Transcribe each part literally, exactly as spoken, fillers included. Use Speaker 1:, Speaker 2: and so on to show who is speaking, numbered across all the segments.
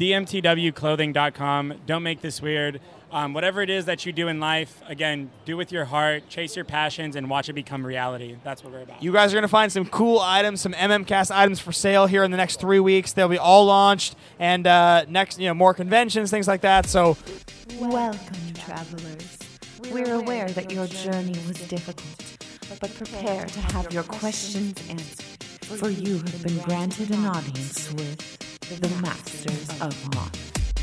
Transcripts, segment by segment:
Speaker 1: D M T W clothing dot com. Don't make this weird. Um, whatever it is that you do in life, again, do with your heart, chase your passions, and watch it become reality. That's what we're about.
Speaker 2: You guys are going to find some cool items, some MMCast items for sale here in the next three weeks. They'll be all launched, and uh, next, you know, more conventions, things like that. So,
Speaker 3: welcome, travelers. We're aware that your journey was difficult, but prepare to have your questions answered, for you have been granted an audience with the Masters of Modern.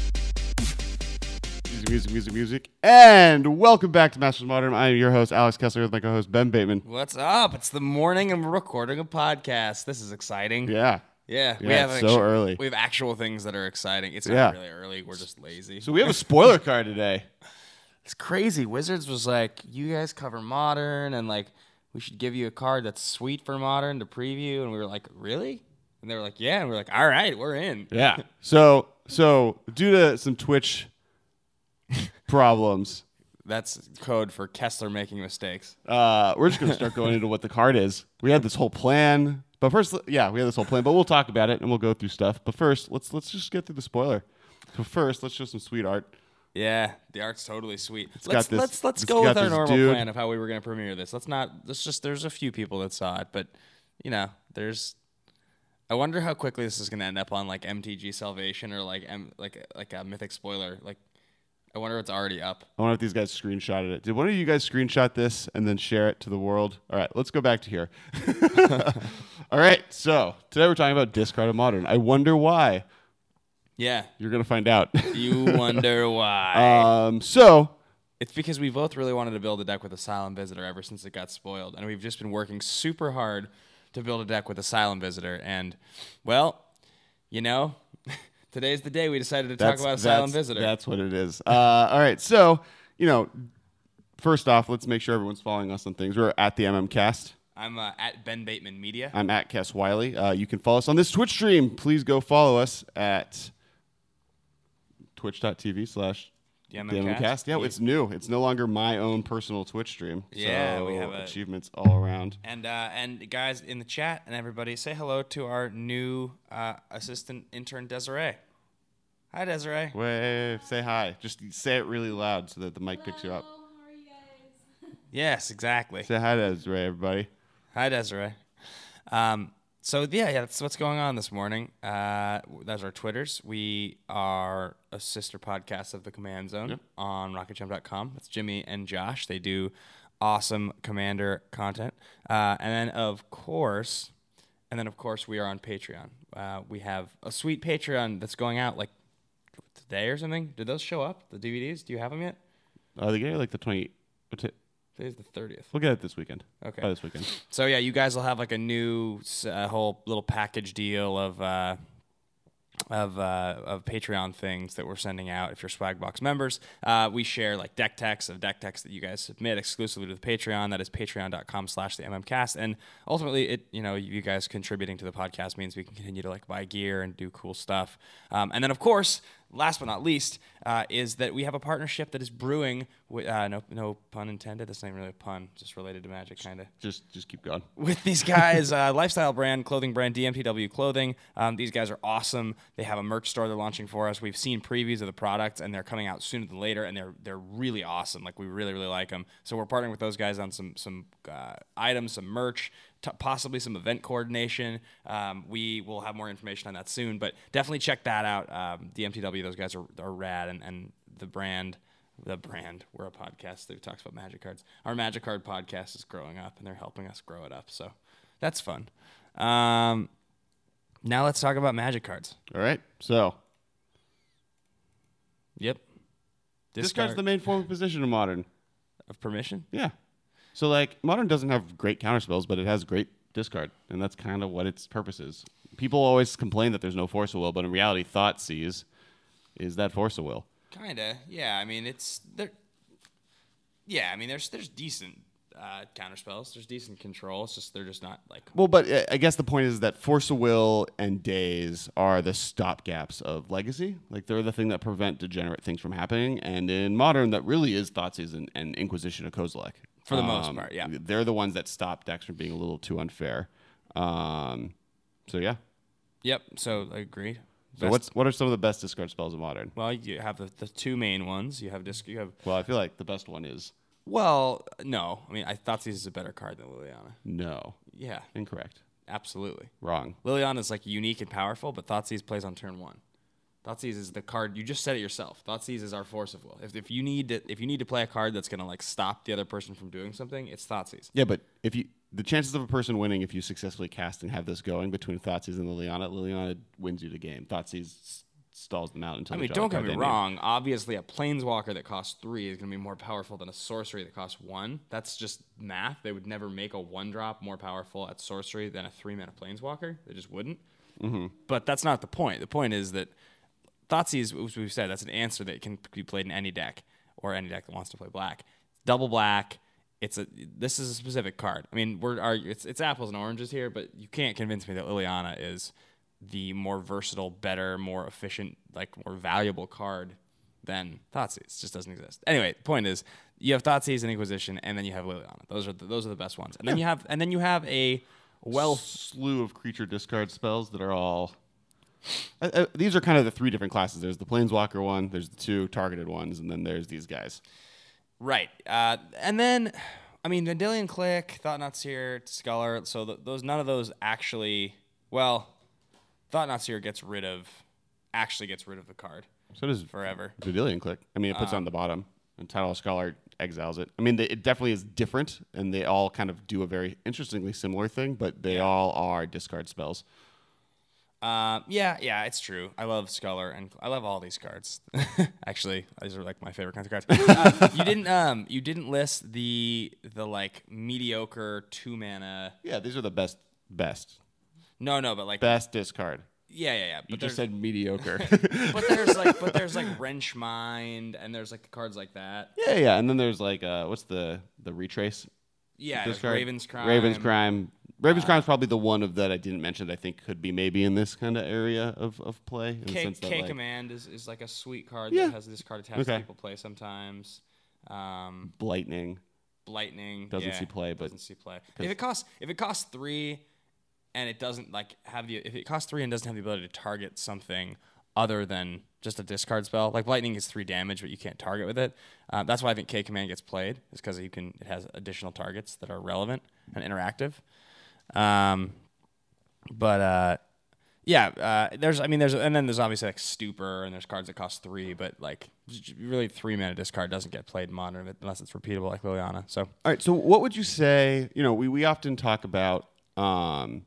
Speaker 4: Music, music, music, music. And welcome back to Masters of Modern. I am your host, Alex Kessler, with my co-host, Ben Bateman.
Speaker 5: What's up? It's the morning and we're recording a podcast. This is exciting.
Speaker 4: Yeah.
Speaker 5: Yeah.
Speaker 4: Yeah,
Speaker 5: we have
Speaker 4: it's
Speaker 5: actu-
Speaker 4: so early.
Speaker 5: We have actual things that are exciting. It's not
Speaker 4: Yeah.
Speaker 5: really early. We're just lazy.
Speaker 4: So we have a spoiler card today.
Speaker 5: It's crazy. Wizards was like, you guys cover Modern, and like, we should give you a card that's sweet for Modern to preview. And we were like, really? And they were like, yeah. And we are like, all right, we're in.
Speaker 4: Yeah. So, so due to some Twitch problems,
Speaker 5: That's code for Kessler making mistakes.
Speaker 4: uh, we're just going to start going into what the card is. We had this whole plan, but first, yeah, we had this whole plan, but we'll talk about it and we'll go through stuff. But first, let's let's just get through the spoiler. So first, let's show some sweet art.
Speaker 5: Yeah, the art's totally sweet.
Speaker 4: got
Speaker 5: Let's
Speaker 4: this-
Speaker 5: let's let's
Speaker 4: it's
Speaker 5: go
Speaker 4: got
Speaker 5: with our
Speaker 4: this
Speaker 5: normal
Speaker 4: dude.
Speaker 5: plan of how we were going to premiere this. Let's not. Let's just. There's a few people that saw it, but you know, there's. I wonder how quickly this is going to end up on like M T G Salvation or like M like like a Mythic Spoiler. Like, I wonder if it's already up.
Speaker 4: I wonder if these guys screenshotted it. Did one of you guys screenshot this and then share it to the world? All right, let's go back to here. All right, so today we're talking about discarded Modern. I wonder why.
Speaker 5: Yeah,
Speaker 4: You're going to find out.
Speaker 5: you wonder why.
Speaker 4: um, so,
Speaker 5: It's because we both really wanted to build a deck with Asylum Visitor ever since it got spoiled, and we've just been working super hard to build a deck with Asylum Visitor. And well, you know. Today's the day we decided to talk
Speaker 4: that's,
Speaker 5: about Asylum
Speaker 4: that's,
Speaker 5: Visitor.
Speaker 4: That's what it is. Uh, all right, so, you know, first off, let's make sure everyone's following us on things. We're at the MMCast.
Speaker 5: I'm uh, at Ben Bateman Media.
Speaker 4: I'm at Cass Wiley. Uh, you can follow us on this Twitch stream. Please go follow us at twitch.tv slash
Speaker 5: The
Speaker 4: the
Speaker 5: MMCast.
Speaker 4: MMCast. Yeah, it's new. It's no longer my own personal Twitch stream.
Speaker 5: Yeah,
Speaker 4: so
Speaker 5: we have a-
Speaker 4: achievements all around.
Speaker 5: And uh, and guys in the chat and everybody, say hello to our new uh, assistant intern Desiree. Hi, Desiree.
Speaker 4: Wave, say hi. Just say it really loud so that the mic picks you up.
Speaker 6: How are you guys?
Speaker 5: Yes, exactly.
Speaker 4: Say hi to Desiree, everybody.
Speaker 5: Hi, Desiree. Um, so yeah, yeah, that's what's going on this morning. Uh, that's our Twitters. We are a sister podcast of the Command Zone
Speaker 4: Yep.
Speaker 5: on rocket jump dot com. It's Jimmy and Josh. They do awesome Commander content. Uh, and then of course, and then of course we are on Patreon. Uh, we have a sweet Patreon that's going out like today or something. Did those show up? The D V Ds? Do you have them yet?
Speaker 4: Uh, they get like the twenty. what's it?
Speaker 5: Today's the thirtieth.
Speaker 4: We'll get it this weekend.
Speaker 5: Okay.
Speaker 4: By this weekend.
Speaker 5: So yeah, you guys will have like a new uh, whole little package deal of uh, of uh, of Patreon things that we're sending out. If you're Swagbox members, uh, we share like deck techs of deck techs that you guys submit exclusively to the Patreon. That is patreon dot com slash the MMCast. And ultimately, it you know you guys contributing to the podcast means we can continue to like buy gear and do cool stuff. Um, and then of course, last but not least, uh, is that we have a partnership that is brewing. With, uh, no, no pun intended. That's not even really a pun. Just related to Magic, kind of.
Speaker 4: Just just keep going.
Speaker 5: With these guys, uh, lifestyle brand, clothing brand, D M T W Clothing. Um, these guys are awesome. They have a merch store they're launching for us. We've seen previews of the products, and they're coming out sooner than later, and they're they're really awesome. Like, we really, really like them. So we're partnering with those guys on some some uh, items, some merch, t- possibly some event coordination. Um, we will have more information on that soon, but definitely check that out. Um, D M T W, those guys are, are rad, and, and the brand... The brand. We're a podcast that talks about Magic cards. Our Magic card podcast is growing up, and they're helping us grow it up. So that's fun. Um, now let's talk about Magic cards.
Speaker 4: All right. So
Speaker 5: Yep.
Speaker 4: discard's the main form of position in Modern.
Speaker 5: of permission.
Speaker 4: Yeah. So like Modern doesn't have great counter spells, but it has great discard, and that's kind of what its purpose is. People always complain that there's no Force of Will, but in reality, Thoughtseize is that Force of Will.
Speaker 5: Kinda. Yeah. I mean, it's there. Yeah. I mean, there's there's decent uh, counter spells. There's decent control. It's just they're just not like.
Speaker 4: Well, but uh, I guess the point is that Force of Will and Daze are the stopgaps of Legacy. Like, they're the thing that prevent degenerate things from happening. And in Modern, that really is Thoughtseize and, and Inquisition of Kozilek.
Speaker 5: For the most part, yeah.
Speaker 4: They're the ones that stop decks from being a little too unfair. Um, so, yeah.
Speaker 5: Yep. So I agree.
Speaker 4: So
Speaker 5: Best-
Speaker 4: what's what are some of the best discard spells in Modern?
Speaker 5: Well, you have the, the two main ones. You have disc. You have
Speaker 4: Well, I feel like the best one is
Speaker 5: well, no. I mean, I thought this is a better card than Liliana.
Speaker 4: no.
Speaker 5: Yeah,
Speaker 4: Incorrect.
Speaker 5: absolutely.
Speaker 4: Wrong.
Speaker 5: Liliana is like unique and powerful, but Thoughtseize plays on turn one. Thoughtseize is the card you just said it yourself. Thoughtseize is our force of will. If, if you need to, if you need to play a card that's gonna like stop the other person from doing something, it's Thoughtseize.
Speaker 4: Yeah, but if you the chances of a person winning if you successfully cast and have this going between Thoughtseize and Liliana, Liliana wins you the game. Thoughtseize s- stalls them out until
Speaker 5: I
Speaker 4: they
Speaker 5: mean,
Speaker 4: draw
Speaker 5: don't
Speaker 4: the
Speaker 5: get
Speaker 4: card
Speaker 5: me
Speaker 4: they need.
Speaker 5: wrong. Obviously, a planeswalker that costs three is going to be more powerful than a sorcery that costs one. That's just math. They would never make a one drop more powerful at sorcery than a three mana planeswalker. They just wouldn't. Mm-hmm. But that's not the point. The point is that Thoughtseize, as we've said, that's an answer that can be played in any deck or any deck that wants to play black. Double black. It's a. This is a specific card. I mean, we're are it's it's apples and oranges here, but you can't convince me that Liliana is the more versatile, better, more efficient, like more valuable card than Thoughtseize. It just doesn't exist. Anyway, the point is, you have Thoughtseize and Inquisition, and then you have Liliana. Those are the, those are the best ones. And then you have and then you have a well.
Speaker 4: slew of creature discard spells that are all. Uh, uh, these are kind of the three different classes. There's the Planeswalker one, there's the two targeted ones, and then there's these guys.
Speaker 5: Right. Uh, and then, I mean, Vendilion Click, Thought-Knot Seer, Sculler. So th- those, none of those actually. Well, Thought-Knot Seer gets rid of, actually gets rid of the card
Speaker 4: So does
Speaker 5: forever.
Speaker 4: Vidilion Click. I mean, it puts it on the bottom, and Tidal Scholar exiles it. I mean, they, it definitely is different, and they all kind of do a very interestingly similar thing, but they all are discard spells.
Speaker 5: Uh, yeah, yeah, it's true. I love Sculler, and I love all these cards. Actually, these are like my favorite kinds of cards. Uh, you didn't, um, you didn't list the the like mediocre two mana.
Speaker 4: Yeah, these are the best, best,
Speaker 5: No, no, but like
Speaker 4: best discard.
Speaker 5: yeah, yeah, yeah. But
Speaker 4: You just
Speaker 5: there's-
Speaker 4: said mediocre.
Speaker 5: but there's like, but there's like Wrench Mind, and there's like cards like that.
Speaker 4: yeah, yeah, and then there's like, uh, what's the the retrace?
Speaker 5: Yeah, there's
Speaker 4: discard?
Speaker 5: Raven's Crime.
Speaker 4: Raven's Crime. Raven's Crime is probably the one of that I didn't mention that I think could be maybe in this kind of area of, of play. In the
Speaker 5: K,
Speaker 4: sense that,
Speaker 5: K
Speaker 4: like,
Speaker 5: Command is, is like a sweet card
Speaker 4: Yeah.
Speaker 5: that has this card attached
Speaker 4: Okay.
Speaker 5: that people play sometimes. Um,
Speaker 4: Blightning.
Speaker 5: Lightning
Speaker 4: Doesn't
Speaker 5: yeah,
Speaker 4: see play, but-
Speaker 5: doesn't see play. If it costs if it costs three, and it doesn't like have the if it costs three and doesn't have the ability to target something other than just a discard spell, like Lightning is three damage, but you can't target with it. Uh, that's why I think K Command gets played, is because you can it has additional targets that are relevant and interactive. Um, but uh, yeah, uh, there's I mean there's and then there's obviously like Stupor, and there's cards that cost three, but like really three mana discard doesn't get played in Modern unless it's repeatable like Liliana. So
Speaker 4: All right, so what would you say? You know, we, we often talk about um,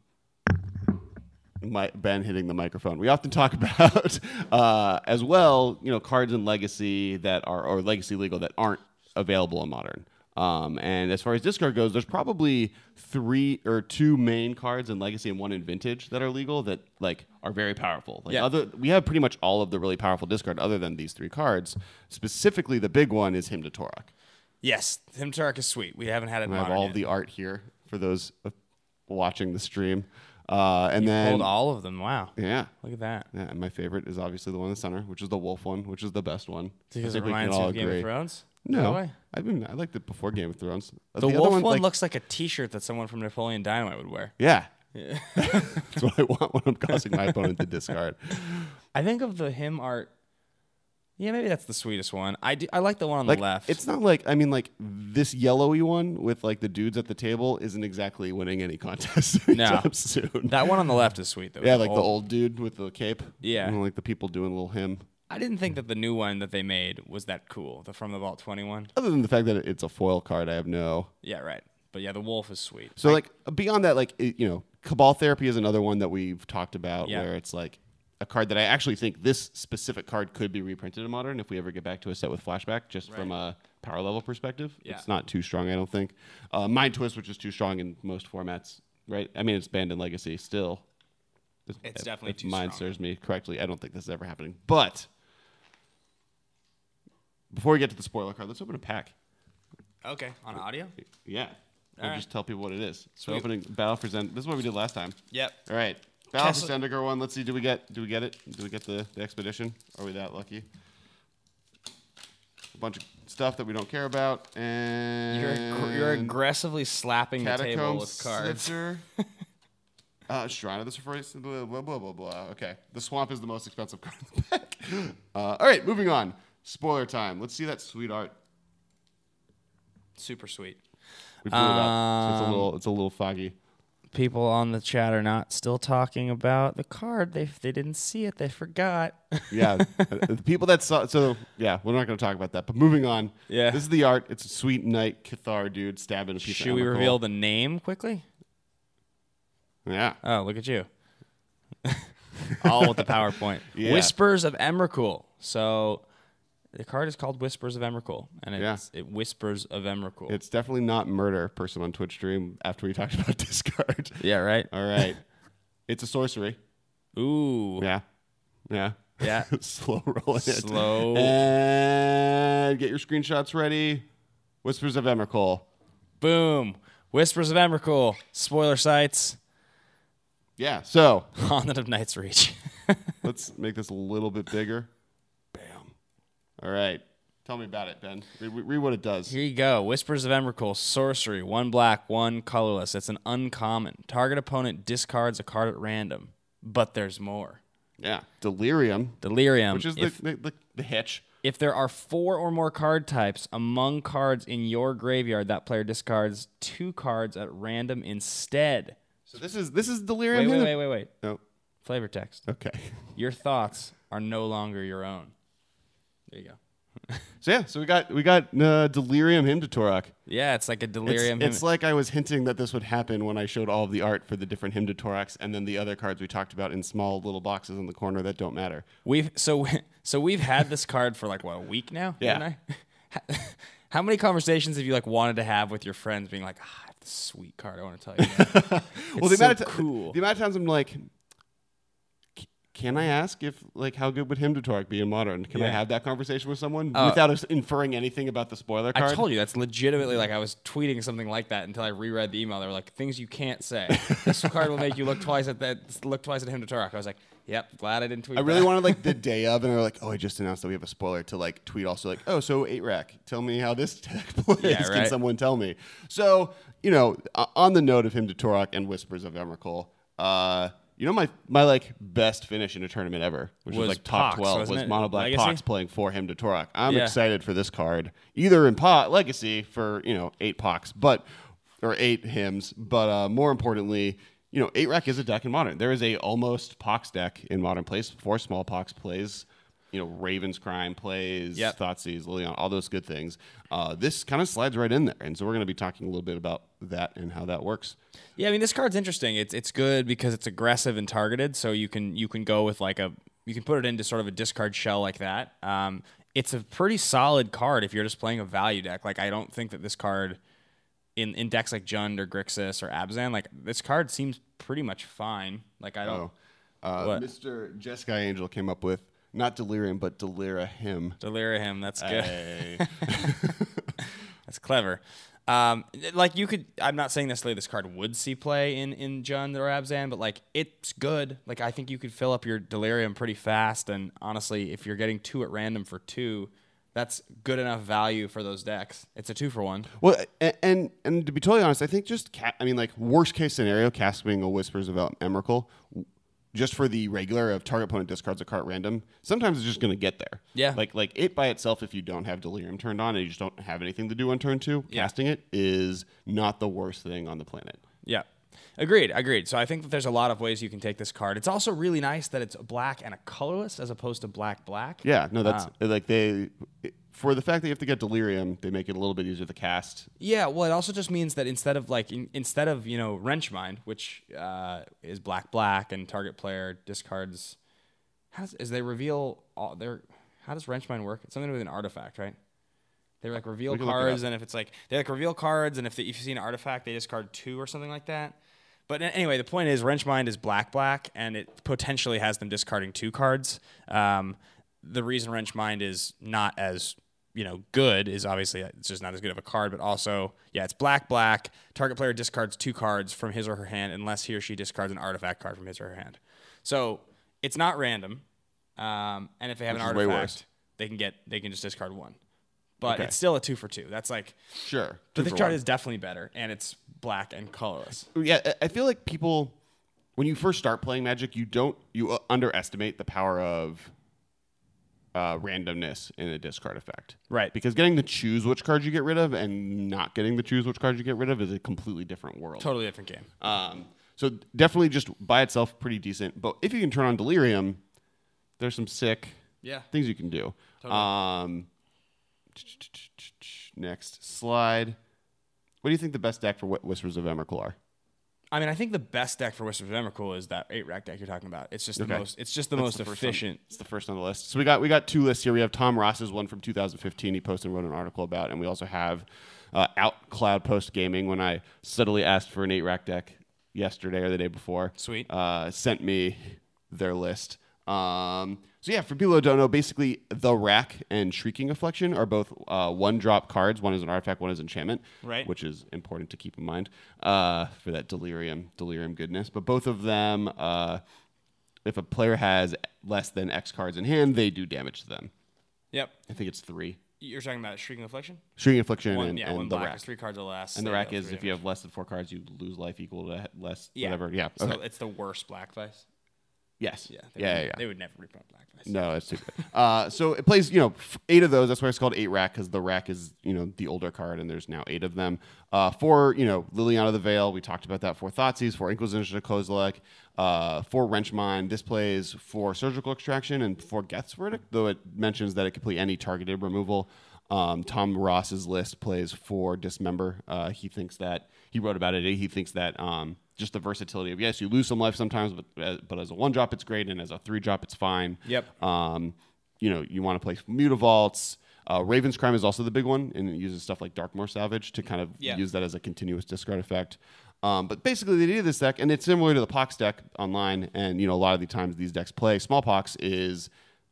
Speaker 4: my, Ben hitting the microphone. We often talk about uh, as well, you know, cards in Legacy that are or Legacy legal that aren't available in Modern. Um, and as far as discard goes, there's probably three or two main cards in Legacy and one in Vintage that are legal that like are very powerful. Like
Speaker 5: Yeah.
Speaker 4: other, we have pretty much all of the really powerful discard other than these three cards. Specifically, the big one is Hymn to Torok.
Speaker 5: yes, Hymn to Torok is sweet. We haven't had it in
Speaker 4: I have
Speaker 5: Modern
Speaker 4: all
Speaker 5: yet.
Speaker 4: of the art here for those uh, watching the stream. Uh, and then,
Speaker 5: Pulled all of them. Wow.
Speaker 4: yeah.
Speaker 5: Look at that.
Speaker 4: Yeah, and my favorite is obviously the one in the center, which is the wolf one, which is the best one.
Speaker 5: Because
Speaker 4: I
Speaker 5: it
Speaker 4: think we can
Speaker 5: reminds you
Speaker 4: all
Speaker 5: of Game
Speaker 4: agree.
Speaker 5: of Thrones?
Speaker 4: No,
Speaker 5: Really?
Speaker 4: I've been I liked it before Game of Thrones. Uh,
Speaker 5: The,
Speaker 4: other
Speaker 5: wolf one,
Speaker 4: like-
Speaker 5: looks like a T-shirt that someone from Napoleon Dynamite would wear.
Speaker 4: Yeah, that's what I want when I'm causing my opponent to discard.
Speaker 5: I think of the hymn art. Yeah, maybe that's the sweetest one. I do, I like the one on
Speaker 4: Like
Speaker 5: the left.
Speaker 4: it's not like I mean like this yellowy one with like the dudes at the table isn't exactly winning any contest anytime soon.
Speaker 5: that one on the left is sweet though.
Speaker 4: yeah, like the old dude with the cape.
Speaker 5: Yeah.
Speaker 4: and, like the people doing a little hymn.
Speaker 5: I didn't think that the new one that they made was that cool. The From the Vault twenty-one.
Speaker 4: Other than the fact that it's a foil card, I have no.
Speaker 5: Yeah, right. But yeah, the wolf is sweet.
Speaker 4: So
Speaker 5: I-
Speaker 4: like beyond that, like it, you know, Cabal Therapy is another one that we've talked about
Speaker 5: Yeah.
Speaker 4: where it's like a card that I actually think this specific card could be reprinted in Modern if we ever get back to a set with Flashback, just from a power level perspective.
Speaker 5: Yeah.
Speaker 4: It's not too strong, I don't think. Uh, Mind Twist, which is too strong in most formats, right? I mean, it's banned in Legacy still.
Speaker 5: It's
Speaker 4: If-
Speaker 5: definitely
Speaker 4: if
Speaker 5: too
Speaker 4: Mind
Speaker 5: strong.
Speaker 4: serves me correctly. I don't think this is ever happening. But before we get to the spoiler card, let's open a pack.
Speaker 5: Okay, on audio.
Speaker 4: Yeah. We'll
Speaker 5: right.
Speaker 4: just tell people what it is. So
Speaker 5: Sweet.
Speaker 4: opening Battle for Zend. This is what we did last time.
Speaker 5: Yep.
Speaker 4: All right. Battle
Speaker 5: Castle-
Speaker 4: for Zendikar one. Let's see. Do we get? Do we get it? Do we get the, the expedition? Are we that lucky? A bunch of stuff that we don't care about, and
Speaker 5: You're aggr- you're aggressively slapping the table
Speaker 4: Catacomb
Speaker 5: with cards.
Speaker 4: Sifter. Uh, Shrine of the Surprise, blah, blah, blah, blah, blah. Okay. The Swamp is the most expensive card in the pack. Uh, all right, moving on. Spoiler time. Let's see that sweet art.
Speaker 5: Super sweet.
Speaker 4: We blew it up, so
Speaker 5: Um,
Speaker 4: it's a little, it's a little foggy.
Speaker 5: People on the chat are not still talking about the card. They they didn't see it. They forgot.
Speaker 4: Yeah, the people that saw. So yeah, we're not going to talk about that. But moving on.
Speaker 5: Yeah.
Speaker 4: This is the art. It's a sweet knight Cathar dude stabbing a piece
Speaker 5: Should
Speaker 4: of
Speaker 5: we
Speaker 4: Emrakul.
Speaker 5: reveal the name quickly?
Speaker 4: Yeah.
Speaker 5: Oh, look at you. All with the PowerPoint.
Speaker 4: Yeah.
Speaker 5: Whispers of Emrakul. So the card is called Whispers of Emrakul, and it's, it whispers of Emrakul.
Speaker 4: It's definitely not murder. Person on Twitch stream after we talked about discard.
Speaker 5: yeah, right?
Speaker 4: All right. It's a sorcery.
Speaker 5: Ooh.
Speaker 4: Yeah. Yeah.
Speaker 5: Yeah.
Speaker 4: Slow rolling it.
Speaker 5: Slow.
Speaker 4: And get your screenshots ready. Whispers of Emrakul.
Speaker 5: Boom. Whispers of Emrakul. Spoiler sites.
Speaker 4: Yeah. So
Speaker 5: Haunted of Night's Reach.
Speaker 4: let's make this a little bit bigger. Bam. All right. Tell me about it, Ben. Read, read what it does.
Speaker 5: Here you go. Whispers of Emrakul. Sorcery. One black, one colorless. It's an uncommon. Target opponent discards a card at random. But there's more.
Speaker 4: Yeah. Delirium.
Speaker 5: Delirium.
Speaker 4: Which is
Speaker 5: if,
Speaker 4: the, the, the, the hitch.
Speaker 5: if there are four or more card types among cards in your graveyard, that player discards two cards at random instead.
Speaker 4: So this is this is Delirium.
Speaker 5: Wait, wait,
Speaker 4: here?
Speaker 5: wait, wait, wait.
Speaker 4: No.
Speaker 5: Flavor text.
Speaker 4: Okay.
Speaker 5: Your thoughts are no longer your own. There you go.
Speaker 4: So yeah, so we got we got uh, Delirium Hymn to Torok.
Speaker 5: Yeah, it's like a
Speaker 4: It's,
Speaker 5: delirium.
Speaker 4: it's like I was hinting that this would happen when I showed all of the art for the different Hymn to Toraks and then the other cards we talked about in small little boxes in the corner that don't matter.
Speaker 5: we've so so we've had this card for like what, a week now. you
Speaker 4: Yeah.
Speaker 5: and I? How many conversations have you like wanted to have with your friends, being like, ah, I have this sweet card I want to tell you about.
Speaker 4: Well, the
Speaker 5: It's so
Speaker 4: amount of ti-
Speaker 5: cool.
Speaker 4: the amount of times I'm like, "C- can I ask if like how good would Hymn to Torok be in Modern? Can I
Speaker 5: Yeah.
Speaker 4: have that conversation with someone
Speaker 5: Uh,
Speaker 4: without us inferring anything about the spoiler card?
Speaker 5: I told you that's legitimately like I was tweeting something like that until I reread the email. They were like, things you can't say. This card will make you look twice at that. Look twice at him to Turok. I was like, yep, glad I didn't tweet.
Speaker 4: I really
Speaker 5: that.
Speaker 4: wanted like the day of, and they're like, "Oh, I just announced that we have a spoiler." To like tweet also like, "Oh, so eight rack, tell me how this deck plays.
Speaker 5: Yeah,
Speaker 4: Can
Speaker 5: right.
Speaker 4: someone tell me?" So you know, uh, on the note of Hymn to Torok and Whispers of Emrakul, uh, you know my my like best finish in a tournament ever, which was,
Speaker 5: Was
Speaker 4: like top
Speaker 5: Pox,
Speaker 4: twelve,
Speaker 5: wasn't
Speaker 4: was
Speaker 5: it?
Speaker 4: Mono Black
Speaker 5: Legacy?
Speaker 4: Pox playing for Hymn to Torok. I'm
Speaker 5: Yeah.
Speaker 4: excited for this card, either in pot Legacy for you know eight Pox, but or eight hymns, but uh, more importantly. You know, eight rack is a deck in Modern. There is a almost Pox deck in Modern plays. Four small Pox plays. You know, Raven's Crime plays,
Speaker 5: Yep.
Speaker 4: Thoughtseize, Liliana, all those good things. Uh, this kind of slides right in there, and so we're going to be talking a little bit about that and how that works.
Speaker 5: Yeah, I mean this card's interesting. It's it's good because it's aggressive and targeted, so you can you can go with like a you can put it into sort of a discard shell like that. Um, it's a pretty solid card if you're just playing a value deck. Like I don't think that this card in, in decks like Jund or Grixis or Abzan, like this card seems pretty much fine. Like I don't
Speaker 4: Oh, uh,
Speaker 5: What?
Speaker 4: Mister Jeskai Angel came up with not Delirium, but Delira Him.
Speaker 5: delirium him. That's good.
Speaker 4: Hey.
Speaker 5: That's clever. Um, like you could, I'm not saying necessarily this card would see play in in Jund or Abzan, but like it's good. Like I think you could fill up your Delirium pretty fast, and honestly, if you're getting two at random for two, that's good enough value for those decks. It's a two for one.
Speaker 4: Well, and, and and to be totally honest, I think just ca- I mean, like worst case scenario, casting a Whispers of Emrakul, just for the regular of target opponent discards a card at random. Sometimes it's just going to get there.
Speaker 5: Yeah.
Speaker 4: Like like it by itself, if you don't have Delirium turned on and you just don't have anything to do on turn two,
Speaker 5: Yeah.
Speaker 4: casting it is not the worst thing on the planet.
Speaker 5: Yeah. Agreed, agreed. So I think that there's a lot of ways you can take this card. It's also really nice that it's black and a colorless as opposed to black black.
Speaker 4: Yeah, no, that's
Speaker 5: Um,
Speaker 4: like they for the fact that you have to get Delirium, they make it a little bit easier to cast.
Speaker 5: Yeah, well, it also just means that instead of like in, instead of you know Wrenchmind, which uh, is black black and target player discards, how does, is they reveal all their how does Wrenchmind work? It's something to do with an artifact, right? They like reveal
Speaker 4: We can look it
Speaker 5: cards,
Speaker 4: up.
Speaker 5: and if it's like they like reveal cards, and if, they, if you see an artifact, they discard two or something like that. But a- anyway, the point is Wrenchmind is black black, and it potentially has them discarding two cards. Um, the reason Wrenchmind is not as you know good is obviously it's just not as good of a card, but also yeah, it's black black. Target player discards two cards from his or her hand unless he or she discards an artifact card from his or her hand. So it's not random, um, and if they have
Speaker 4: Which
Speaker 5: an
Speaker 4: is way
Speaker 5: artifact,
Speaker 4: worse.
Speaker 5: they can get they can just discard one. But
Speaker 4: Okay.
Speaker 5: it's still a two for two. That's like
Speaker 4: Sure.
Speaker 5: but
Speaker 4: two
Speaker 5: this
Speaker 4: for
Speaker 5: card
Speaker 4: one.
Speaker 5: is definitely better, and it's black and colorless.
Speaker 4: Yeah, I- I feel like people when you first start playing Magic, you don't you uh, underestimate the power of uh, randomness in a discard effect.
Speaker 5: Right.
Speaker 4: Because getting to choose which cards you get rid of and not getting to choose which cards you get rid of is a completely different world.
Speaker 5: Totally different game.
Speaker 4: Um, so definitely just by itself pretty decent. But if you can turn on Delirium, there's some sick
Speaker 5: Yeah.
Speaker 4: things you can do.
Speaker 5: Totally.
Speaker 4: Um, next slide. What do you think the best deck for Wh- Whispers of Emrakul are?
Speaker 5: I mean, I think the best deck for Whispers of Emrakul is that eight rack deck you're talking about. It's just the
Speaker 4: Okay.
Speaker 5: most. It's just the
Speaker 4: That's
Speaker 5: most
Speaker 4: the first on-
Speaker 5: efficient.
Speaker 4: It's the first on the list. So we got we got two lists here. We have Tom Ross's one from two thousand fifteen. He posted and wrote an article about, and we also have uh, Out Cloud Post Gaming. When I subtly asked for an eight rack deck yesterday or the day before,
Speaker 5: Sweet.
Speaker 4: uh, sent me their list. Um, so yeah, for people who don't know, basically the Rack and Shrieking Affliction are both uh, one drop cards. One is an artifact, one is enchantment,
Speaker 5: Right.
Speaker 4: which is important to keep in mind uh, for that delirium delirium goodness. But both of them, uh, if a player has less than X cards in hand, they do damage to them.
Speaker 5: Yep.
Speaker 4: I think it's three.
Speaker 5: You're talking about Shrieking Affliction?
Speaker 4: Shrieking Affliction
Speaker 5: One,
Speaker 4: and,
Speaker 5: yeah,
Speaker 4: and
Speaker 5: one
Speaker 4: the
Speaker 5: black
Speaker 4: Rack.
Speaker 5: is three cards or less.
Speaker 4: And the
Speaker 5: they
Speaker 4: Rack
Speaker 5: deal
Speaker 4: is
Speaker 5: three
Speaker 4: if you
Speaker 5: damage.
Speaker 4: have less than four cards, you lose life equal to less
Speaker 5: Yeah.
Speaker 4: whatever. Yeah.
Speaker 5: So
Speaker 4: Okay.
Speaker 5: it's the worst Black Vice.
Speaker 4: Yes.
Speaker 5: Yeah.
Speaker 4: Yeah.
Speaker 5: They
Speaker 4: Yeah.
Speaker 5: would,
Speaker 4: yeah.
Speaker 5: They would never reprint Black Vice.
Speaker 4: No, it's too good. Uh, so it plays, you know, f- eight of those. That's why it's called eight rack, because the rack is, you know, the older card, and there's now eight of them. Uh, four, you know, Liliana the Veil. We talked about that. Four Thoughtseize, four Inquisition of Kozilek, uh, four Wrenchmine. This plays four Surgical Extraction and four Geth's Verdict, though it mentions that it can play any targeted removal. Um, Tom Ross's list plays for Dismember. Uh, he thinks that, he wrote about it, he thinks that um, just the versatility of, yes, you lose some life sometimes, but, uh, but as a one drop, it's great, and as a three drop, it's fine.
Speaker 5: Yep.
Speaker 4: Um, you know, you want to play Mutavaults. Uh, Raven's Crime is also the big one, and it uses stuff like Darkmoor Salvage to kind of
Speaker 5: Yeah.
Speaker 4: use that as a continuous discard effect. Um, but basically, the idea of this deck, and it's similar to the Pox deck online, and you know, a lot of the times these decks play Smallpox is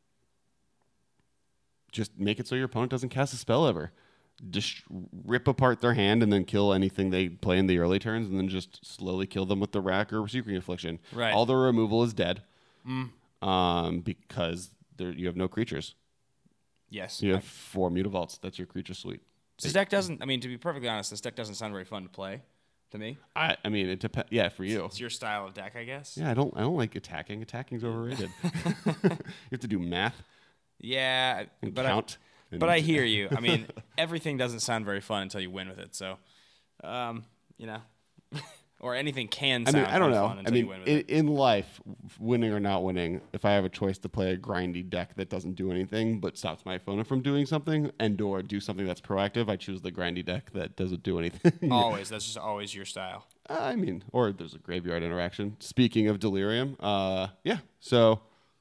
Speaker 4: just make it so your opponent doesn't cast a spell ever. Just rip apart their hand and then kill anything they play in the early turns, and then just slowly kill them with the Rack or Secret Affliction.
Speaker 5: Right.
Speaker 4: All the removal is dead,
Speaker 5: Mm.
Speaker 4: um, because there you have no creatures.
Speaker 5: Yes.
Speaker 4: You have four Mutavaults. That's your creature suite.
Speaker 5: This deck doesn't, I mean, to be perfectly honest, this deck doesn't sound very fun to play to me.
Speaker 4: I, I mean, it depends. Yeah, for you.
Speaker 5: It's your style of deck, I guess.
Speaker 4: Yeah, I don't. I don't like attacking. Attacking's overrated. You have to do math
Speaker 5: Yeah,
Speaker 4: and
Speaker 5: but
Speaker 4: count.
Speaker 5: I,
Speaker 4: and-
Speaker 5: but I hear you. I mean, everything doesn't sound very fun until you win with it. So, um, you know, or anything can
Speaker 4: I
Speaker 5: sound
Speaker 4: mean, I don't
Speaker 5: fun
Speaker 4: know.
Speaker 5: fun
Speaker 4: I
Speaker 5: until
Speaker 4: mean,
Speaker 5: you win with
Speaker 4: in,
Speaker 5: it.
Speaker 4: in life, winning or not winning, if I have a choice to play a grindy deck that doesn't do anything but stops my opponent from doing something, and or do something that's proactive, I choose the grindy deck that doesn't do anything.
Speaker 5: Always, that's just always your style.
Speaker 4: I mean, or there's a graveyard interaction. Speaking of Delirium, uh, yeah. So,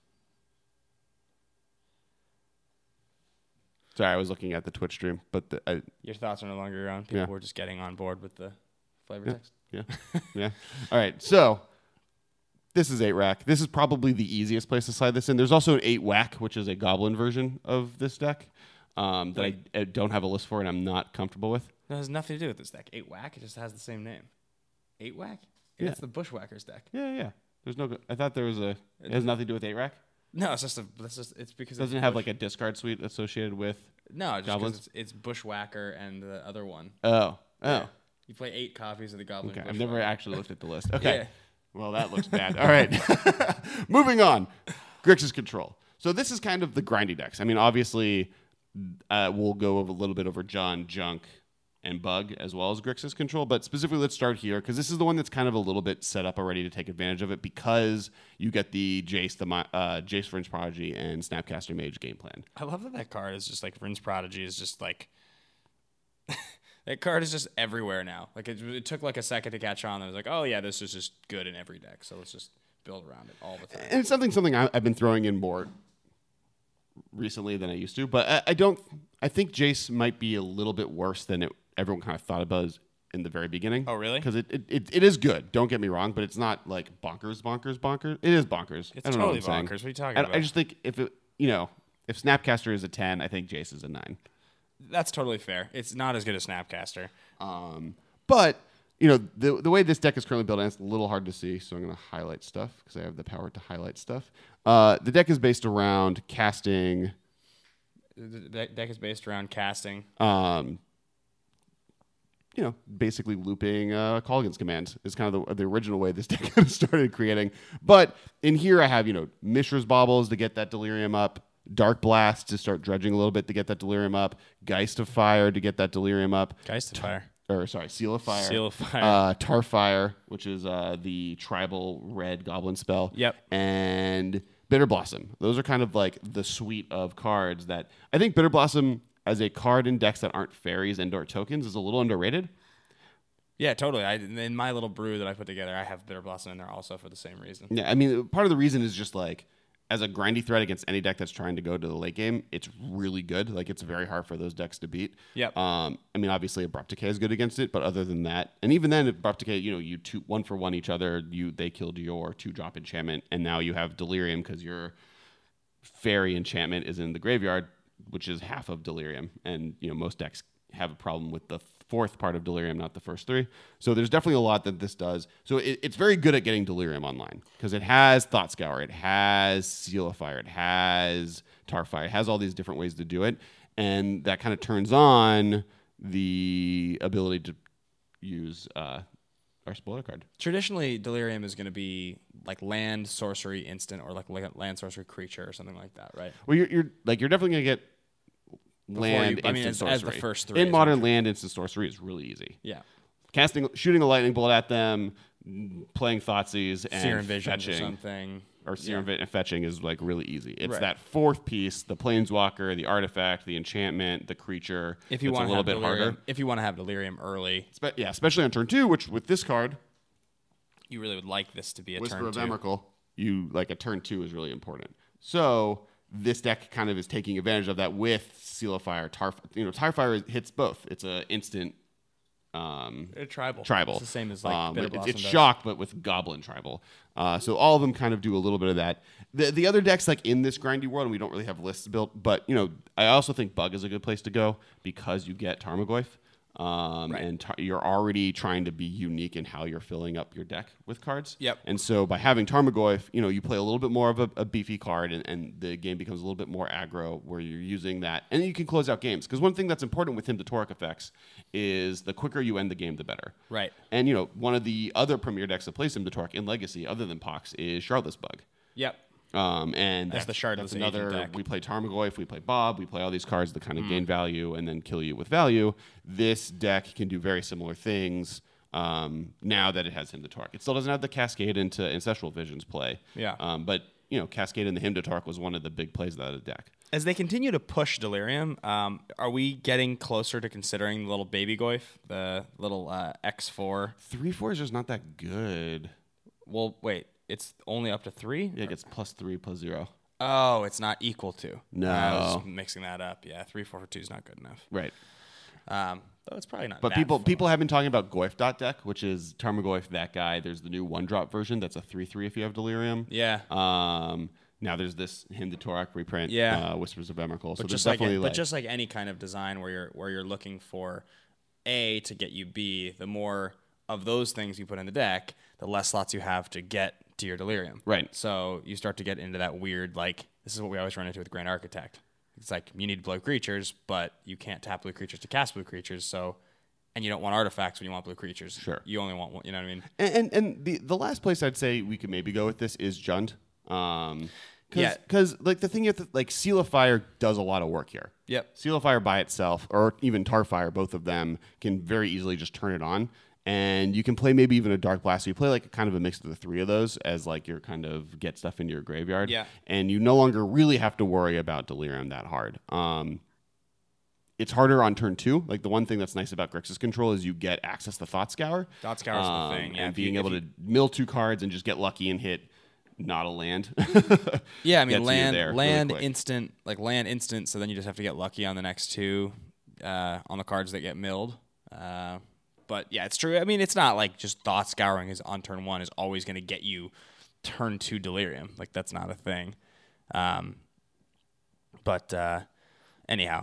Speaker 4: sorry, I was looking at the Twitch stream, but the, I,
Speaker 5: Your thoughts are no longer your own. People
Speaker 4: Yeah.
Speaker 5: were just getting on board with the flavor
Speaker 4: Yeah.
Speaker 5: text.
Speaker 4: yeah, yeah. All right, so this is eight rack. This is probably the easiest place to slide this in. There's also an eight whack, which is a goblin version of this deck um, that I, I don't have a list for and I'm not comfortable with.
Speaker 5: That has nothing to do with this deck. Eight whack. It just has the same name. Eight whack.
Speaker 4: Yeah.
Speaker 5: It's the Bushwhackers deck.
Speaker 4: Yeah, yeah. There's no. I thought there was a. It has nothing to do with eight rack.
Speaker 5: No, it's just a. That's just. It's because
Speaker 4: Doesn't
Speaker 5: it's
Speaker 4: it have
Speaker 5: bush-
Speaker 4: like a discard suite associated with.
Speaker 5: no, just
Speaker 4: goblins?
Speaker 5: because it's, it's Bushwhacker and the other one.
Speaker 4: Oh, oh.
Speaker 5: Yeah. You play eight copies of the Goblin.
Speaker 4: Okay, I've
Speaker 5: Bushwhacker.
Speaker 4: never actually looked at the list. Okay.
Speaker 5: Yeah.
Speaker 4: Well, that looks bad. All right. Moving on. Grixis Control. So this is kind of the grindy decks. I mean, obviously, uh, we'll go over a little bit over John, Junk, and Bug, as well as Grixis Control. But specifically, let's start here, because this is the one that's kind of a little bit set up already to take advantage of it, because you get the Jace, the Mi- uh, Jace Fringe Prodigy, and Snapcaster Mage game plan.
Speaker 5: I love that that card is just like Rinse Prodigy is just like that card is just everywhere now. Like it, it took like a second to catch on. I was like, oh yeah, this is just good in every deck. So let's just build around it all the time.
Speaker 4: And it's something something I, I've been throwing in more recently than I used to. But I, I don't. I think Jace might be a little bit worse than it, everyone kind of thought about as in the very beginning.
Speaker 5: Oh, really?
Speaker 4: Because it, it, it, it is good. Don't get me wrong, but it's not like bonkers, bonkers, bonkers. It is bonkers.
Speaker 5: It's
Speaker 4: I don't know
Speaker 5: totally
Speaker 4: what I'm saying.
Speaker 5: bonkers. What are you talking
Speaker 4: I,
Speaker 5: about?
Speaker 4: I just think if it, you know, if Snapcaster is a ten, I think Jace is a nine.
Speaker 5: That's totally fair. It's not as good as Snapcaster.
Speaker 4: Um, but you know, the the way this deck is currently built, and it's a little hard to see, so I'm going to highlight stuff because I have the power to highlight stuff. Uh, the deck is based around casting.
Speaker 5: The deck deck is based around casting.
Speaker 4: Um, you know, basically looping uh, Colligan's command is kind of the, the original way this deck kind of started creating. But in here I have, you know, Mishra's Baubles to get that Delirium up, Dark Blast to start dredging a little bit to get that Delirium up, Geist of Fire to get that Delirium up.
Speaker 5: Geist of Fire.
Speaker 4: Or sorry, Seal of Fire.
Speaker 5: Seal of Fire.
Speaker 4: Uh, Tarfire, which is uh, the tribal red goblin spell.
Speaker 5: Yep.
Speaker 4: And Bitter Blossom. Those are kind of like the suite of cards that I think Bitter Blossom as a card in decks that aren't fairies and or tokens is a little underrated.
Speaker 5: Yeah, totally. I, in my little brew that I put together, I have Bitter Blossom in there also for the same reason.
Speaker 4: Yeah, I mean, part of the reason is just like as a grindy threat against any deck that's trying to go to the late game, it's really good. Like it's very hard for those decks to beat.
Speaker 5: Yep.
Speaker 4: Um, I mean, obviously Abrupt Decay is good against it, but other than that, and even then, Abrupt Decay, you know, you two one for one each other. You they killed your two drop enchantment, and now you have Delirium because your fairy enchantment is in the graveyard, which is half of Delirium, and you know most decks have a problem with the fourth part of Delirium, not the first three. So there's definitely a lot that this does. So it, it's very good at getting Delirium online because it has Thought Scour, it has Seal of Fire, it has Tarfire, it has all these different ways to do it, and that kind of turns on the ability to use uh, our spoiler card.
Speaker 5: Traditionally, Delirium is going to be like land, sorcery, instant, or like land, sorcery, creature, or something like that, right?
Speaker 4: Well, you're, you're like you're definitely gonna get land,
Speaker 5: you- I mean,
Speaker 4: instant
Speaker 5: as- as
Speaker 4: sorcery.
Speaker 5: the first three,
Speaker 4: in modern
Speaker 5: essentially.
Speaker 4: land, instant sorcery is really easy.
Speaker 5: Yeah.
Speaker 4: Casting, shooting a lightning bolt at them, playing Thoughtseize, and
Speaker 5: Serum Vision or
Speaker 4: fetching,
Speaker 5: something.
Speaker 4: or Serum Vi- fetching is like really easy. It's
Speaker 5: Right.
Speaker 4: that fourth piece: the Planeswalker, the artifact, the enchantment, the creature.
Speaker 5: If you
Speaker 4: that's
Speaker 5: want
Speaker 4: a
Speaker 5: to
Speaker 4: little
Speaker 5: have
Speaker 4: bit
Speaker 5: Delirium,
Speaker 4: harder.
Speaker 5: if you want to have Delirium early,
Speaker 4: Spe- yeah, especially on turn two, which with this card,
Speaker 5: you really would like this to be a
Speaker 4: Whisper
Speaker 5: turn
Speaker 4: of
Speaker 5: two.
Speaker 4: Emrakul, you like a turn two is really important. So this deck kind of is taking advantage of that with Seal of Fire. Tarf, you know, Tarfire hits both. It's a instant um,
Speaker 5: A tribal.
Speaker 4: tribal.
Speaker 5: It's the same as like
Speaker 4: um,
Speaker 5: Bitter
Speaker 4: but it's,
Speaker 5: Blossom
Speaker 4: it's
Speaker 5: does.
Speaker 4: shock, but with Goblin tribal. Uh, so all of them kind of do a little bit of that. The the other decks like in this grindy world, and we don't really have lists built, but you know, I also think Bug is a good place to go because you get Tarmogoyf. Um,
Speaker 5: Right.
Speaker 4: And tar- you're already trying to be unique in how you're filling up your deck with cards.
Speaker 5: Yep.
Speaker 4: And so by having Tarmogoyf, you know, you play a little bit more of a, a beefy card, and, and the game becomes a little bit more aggro where you're using that. And you can close out games. Because one thing that's important with Hymn to Torque effects is the quicker you end the game, the better.
Speaker 5: Right.
Speaker 4: And, you know, one of the other premier decks that plays Hymn to Torque in Legacy, other than Pox, is Shardless Bug.
Speaker 5: Yep.
Speaker 4: Um, and
Speaker 5: That's
Speaker 4: that's,
Speaker 5: the Shardless
Speaker 4: that's
Speaker 5: Agent
Speaker 4: another.
Speaker 5: deck.
Speaker 4: We play Tarmogoyf, we play Bob, we play all these cards that kind
Speaker 5: Hmm.
Speaker 4: of gain value and then kill you with value. This deck can do very similar things um, now that it has Hymn to Torque. It still doesn't have the Cascade into Ancestral Visions play.
Speaker 5: Yeah.
Speaker 4: Um, but you know, Cascade and the Hymn to Torque was one of the big plays of that deck.
Speaker 5: As they continue to push Delirium, um, are we getting closer to considering the little baby Goyf, the little uh, X four?
Speaker 4: Three four is just not that good.
Speaker 5: Well, wait, it's only up to three?
Speaker 4: Yeah, it gets plus three, plus zero.
Speaker 5: Oh, it's not equal to.
Speaker 4: No.
Speaker 5: I was mixing that up. Yeah, three, four, two is not good enough.
Speaker 4: Right.
Speaker 5: Um, though it's probably not.
Speaker 4: But
Speaker 5: that
Speaker 4: people
Speaker 5: far.
Speaker 4: people have been talking about Goyf dot deck, which is Tarmogoyf, that guy. There's the new one drop version that's a three three if you have Delirium.
Speaker 5: Yeah.
Speaker 4: Um, now there's this Hymn to Torque reprint.
Speaker 5: Yeah.
Speaker 4: Uh, Whispers of Emrakul. So
Speaker 5: But
Speaker 4: there's
Speaker 5: just like,
Speaker 4: definitely
Speaker 5: but
Speaker 4: like
Speaker 5: just like any kind of design where you're where you're looking for A to get you B, the more of those things you put in the deck, the less slots you have to get to your Delirium.
Speaker 4: Right.
Speaker 5: So you start to get into that weird, like, this is what we always run into with Grand Architect. It's like you need blue creatures, but you can't tap blue creatures to cast blue creatures. So, and you don't want artifacts when you want blue creatures.
Speaker 4: Sure.
Speaker 5: You only want one. You know what I mean?
Speaker 4: and and, and the the last place I'd say we could maybe go with this is Jund. Um, cause,
Speaker 5: Yeah.
Speaker 4: Because like the thing you have to, like Seal of Fire does a lot of work here.
Speaker 5: Yep.
Speaker 4: Seal of Fire by itself, or even Tarfire, both of them can very easily just turn it on. And you can play maybe even a Dark Blast. So you play like kind of a mix of the three of those as like your kind of get stuff into your graveyard.
Speaker 5: Yeah.
Speaker 4: And you no longer really have to worry about Delirium that hard. Um, it's harder on turn two. Like the one thing that's nice about Grixis Control is you get access to Thought Scour.
Speaker 5: Thought Scour's the thing, yeah.
Speaker 4: And
Speaker 5: If you-
Speaker 4: being
Speaker 5: if
Speaker 4: able
Speaker 5: you-
Speaker 4: to mill two cards and just get lucky and hit not a land.
Speaker 5: Yeah, I
Speaker 4: gets
Speaker 5: mean
Speaker 4: you
Speaker 5: land
Speaker 4: there really
Speaker 5: land
Speaker 4: quick.
Speaker 5: instant like land instant. So then you just have to get lucky on the next two uh, on the cards that get milled. Uh, but yeah, it's true. I mean, it's not like just thought scouring is on turn one is always going to get you turn two Delirium. Like that's not a thing. Um, but uh, anyhow,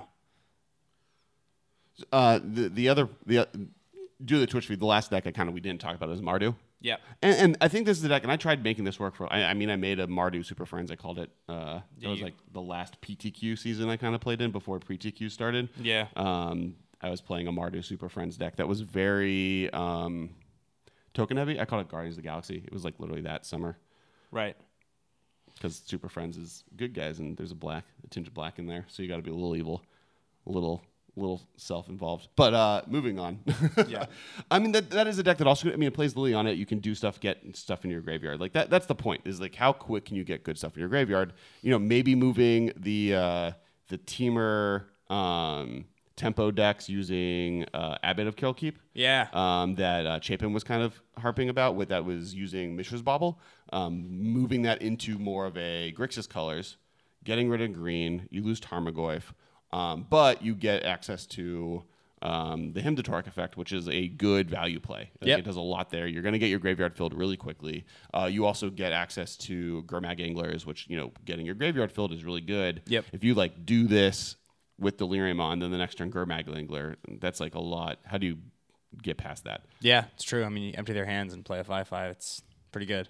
Speaker 4: uh, the the other the uh, due to the Twitch feed, the last deck I kind of we didn't talk about is Mardu.
Speaker 5: yeah,
Speaker 4: And, and I think this is the deck, and I tried making this work for. I, I mean, I made a Mardu Super Friends. I called it. Uh, that
Speaker 5: Did
Speaker 4: was
Speaker 5: you?
Speaker 4: like the last P T Q season I kind of played in before Pre T Q started.
Speaker 5: Yeah.
Speaker 4: Um, I was playing a Mardu Super Friends deck that was very um, token heavy. I called it Guardians of the Galaxy. It was like literally that summer.
Speaker 5: Right.
Speaker 4: Because Super Friends is good guys, and there's a black, a tinge of black in there, so you got to be a little evil, a little, little self-involved. But uh, moving on.
Speaker 5: Yeah.
Speaker 4: I mean that that is a deck that also. I mean, it plays Liliana. You can do stuff, get stuff in your graveyard. Like that. That's the point. Is like how quick can you get good stuff in your graveyard? You know, maybe moving the uh, the Teamer um, tempo decks using uh, Abbot of Killkeep.
Speaker 5: Yeah.
Speaker 4: Um, that uh, Chapin was kind of harping about, with that was using Mishra's Bauble, um, moving that into more of a Grixis colors, getting rid of green. You lose Tarmogoyf, um, but you get access to um, the Hymn to Torque effect, which is a good value play. Like,
Speaker 5: Yep.
Speaker 4: It does a lot there. You're going to get your graveyard filled really quickly. Uh, you also get access to Gurmag Anglers, which, you know, getting your graveyard filled is really good.
Speaker 5: Yep.
Speaker 4: If you like do this with Delirium on, then the next turn Gurmag Angler, that's like a lot. How do you get past that?
Speaker 5: Yeah, it's true. I mean, you empty their hands and play a five five. It's pretty good.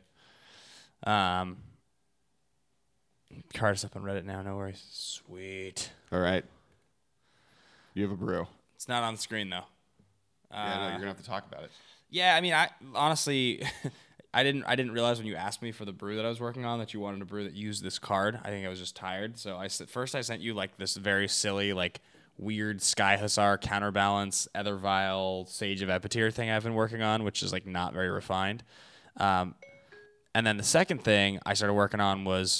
Speaker 5: Um, card is up on Reddit now. No worries. Sweet.
Speaker 4: All right. You have a brew.
Speaker 5: It's not on the screen though.
Speaker 4: Yeah, no,
Speaker 5: Uh,
Speaker 4: you're gonna have to talk about it.
Speaker 5: Yeah, I mean, I honestly, I didn't, I didn't realize when you asked me for the brew that I was working on that you wanted a brew that used this card. I think I was just tired. So I said first I sent you like this very silly, like weird Sky Hussar counterbalance, Ethervile, Sage of Epicure thing I've been working on, which is like not very refined. Um, and then the second thing I started working on was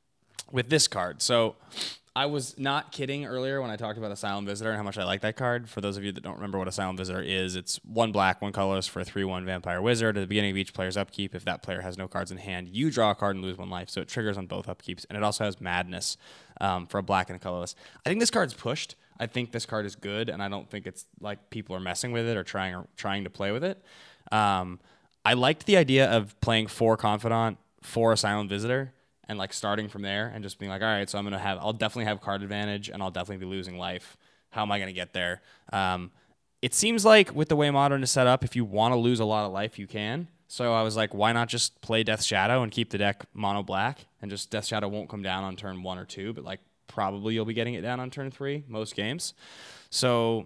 Speaker 5: with this card. So I was not kidding earlier when I talked about Asylum Visitor and how much I like that card. For those of you that don't remember what Asylum Visitor is, it's one black, one colorless for a three one Vampire Wizard. At the beginning of each player's upkeep, if that player has no cards in hand, you draw a card and lose one life. So it triggers on both upkeeps. And it also has Madness um, for a black and a colorless. I think this card's pushed. I think this card is good, and I don't think it's like people are messing with it or trying or trying to play with it. Um, I liked the idea of playing four Confidant, four Asylum Visitor, and like starting from there and just being like, all right, so I'm gonna have, I'll definitely have card advantage, and I'll definitely be losing life. How am I gonna get there? Um, it seems like with the way Modern is set up, if you want to lose a lot of life, you can. So I was like, why not just play Death Shadow and keep the deck mono black, and just Death Shadow won't come down on turn one or two, but like probably you'll be getting it down on turn three most games. So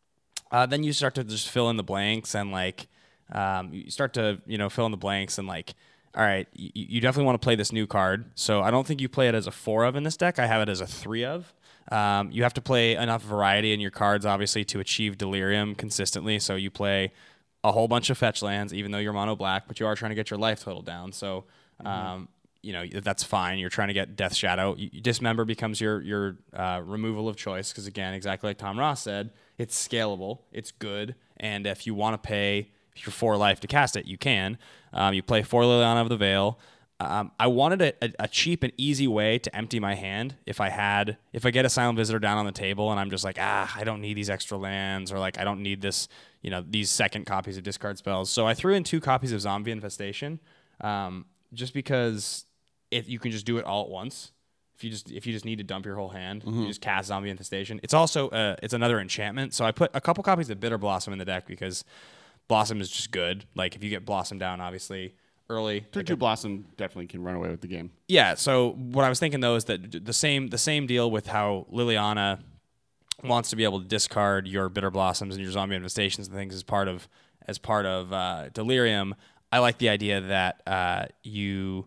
Speaker 5: uh, then you start to just fill in the blanks and like um, you start to you know fill in the blanks and like. All right, you, you definitely want to play this new card. So I don't think you play it as a four of in this deck. I have it as a three of. Um, you have to play enough variety in your cards, obviously, to achieve Delirium consistently. So you play a whole bunch of fetch lands, even though you're mono black, but you are trying to get your life total down. So, um, mm-hmm. you know, that's fine. You're trying to get Death Shadow. You, Dismember becomes your your uh, removal of choice because, again, exactly like Tom Ross said, it's scalable, it's good, and if you want to pay your four life to cast it, you can. Um, you play four Liliana of the Veil. Um, I wanted a, a, a cheap and easy way to empty my hand if I had, if I get a Silent Visitor down on the table and I'm just like, ah, I don't need these extra lands, or like I don't need this, you know, these second copies of discard spells. So I threw in two copies of Zombie Infestation, um, just because if you can just do it all at once. If you just if you just need to dump your whole hand, mm-hmm. you just cast Zombie Infestation. It's also uh, it's another enchantment. So I put a couple copies of Bitter Blossom in the deck because Blossom is just good. Like if you get Blossom down, obviously early.
Speaker 4: Turn two Blossom definitely can run away with the game.
Speaker 5: Yeah. So what I was thinking though is that the same the same deal with how Liliana wants to be able to discard your Bitter Blossoms and your Zombie Infestations and things as part of as part of uh, Delirium. I like the idea that uh, you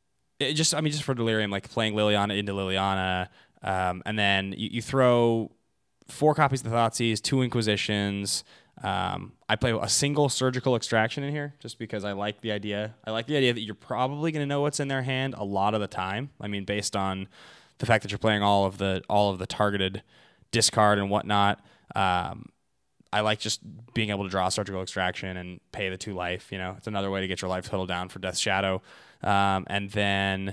Speaker 5: it just I mean just for Delirium, like playing Liliana into Liliana, um, and then you, you throw four copies of the Thoughtseize, two Inquisitions. Um, I play a single Surgical Extraction in here just because I like the idea. I like the idea that you're probably going to know what's in their hand a lot of the time. I mean, based on the fact that you're playing all of the all of the targeted discard and whatnot. Um, I like just being able to draw Surgical Extraction and pay the two life. You know, it's another way to get your life total down for Death Shadow, um, and then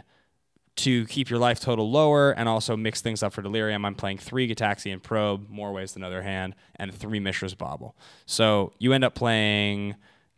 Speaker 5: to keep your life total lower and also mix things up for Delirium, I'm playing three Gitaxian Probe, more ways than other hand, and three Mishra's Bauble. So you end up playing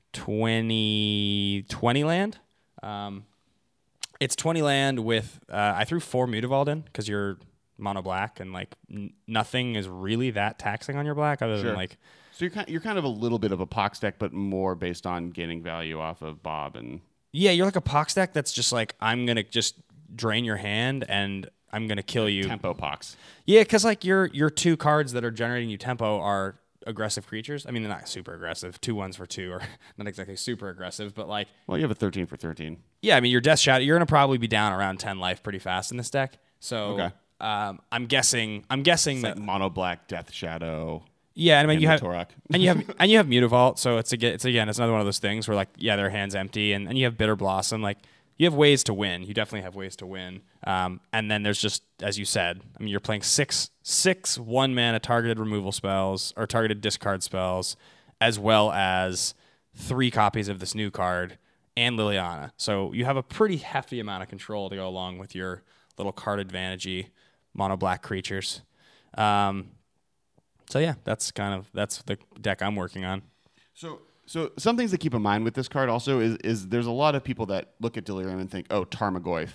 Speaker 5: twenty, twenty land. Um, it's twenty land with, uh, I threw four Mutavault in because you're mono black and like n- nothing is really that taxing on your black other
Speaker 4: Sure.
Speaker 5: than like.
Speaker 4: So you're kind, you're kind of a little bit of a Pox deck, but more based on gaining value off of Bob and.
Speaker 5: Yeah, you're like a Pox deck that's just like, I'm going to just drain your hand and I'm gonna kill you.
Speaker 4: Tempo pox.
Speaker 5: Yeah, because like your your two cards that are generating you tempo are aggressive creatures. I mean, they're not super aggressive. Two ones for two are not exactly super aggressive, but like,
Speaker 4: Well, you have a thirteen for thirteen.
Speaker 5: yeah, I mean, your Death Shadow, you're gonna probably be down around ten life pretty fast in this deck. So
Speaker 4: Okay.
Speaker 5: um, I'm guessing I'm guessing
Speaker 4: It's
Speaker 5: that
Speaker 4: like mono black Death Shadow.
Speaker 5: yeah, I mean
Speaker 4: and
Speaker 5: you
Speaker 4: the
Speaker 5: have
Speaker 4: Torok.
Speaker 5: and you have and you have Mutavault, so it's again it's again it's another one of those things where like yeah their hands empty, and, and you have Bitter Blossom, like you have ways to win. You definitely have ways to win. Um, and then there's just as you said, I mean you're playing six six one mana targeted removal spells or targeted discard spells, as well as three copies of this new card and Liliana. So you have a pretty hefty amount of control to go along with your little card advantage-y mono black creatures. Um, So yeah, that's kind of that's the deck I'm working on.
Speaker 4: So, so some things to keep in mind with this card also is is there's a lot of people that look at Delirium and think, oh, Tarmogoyf.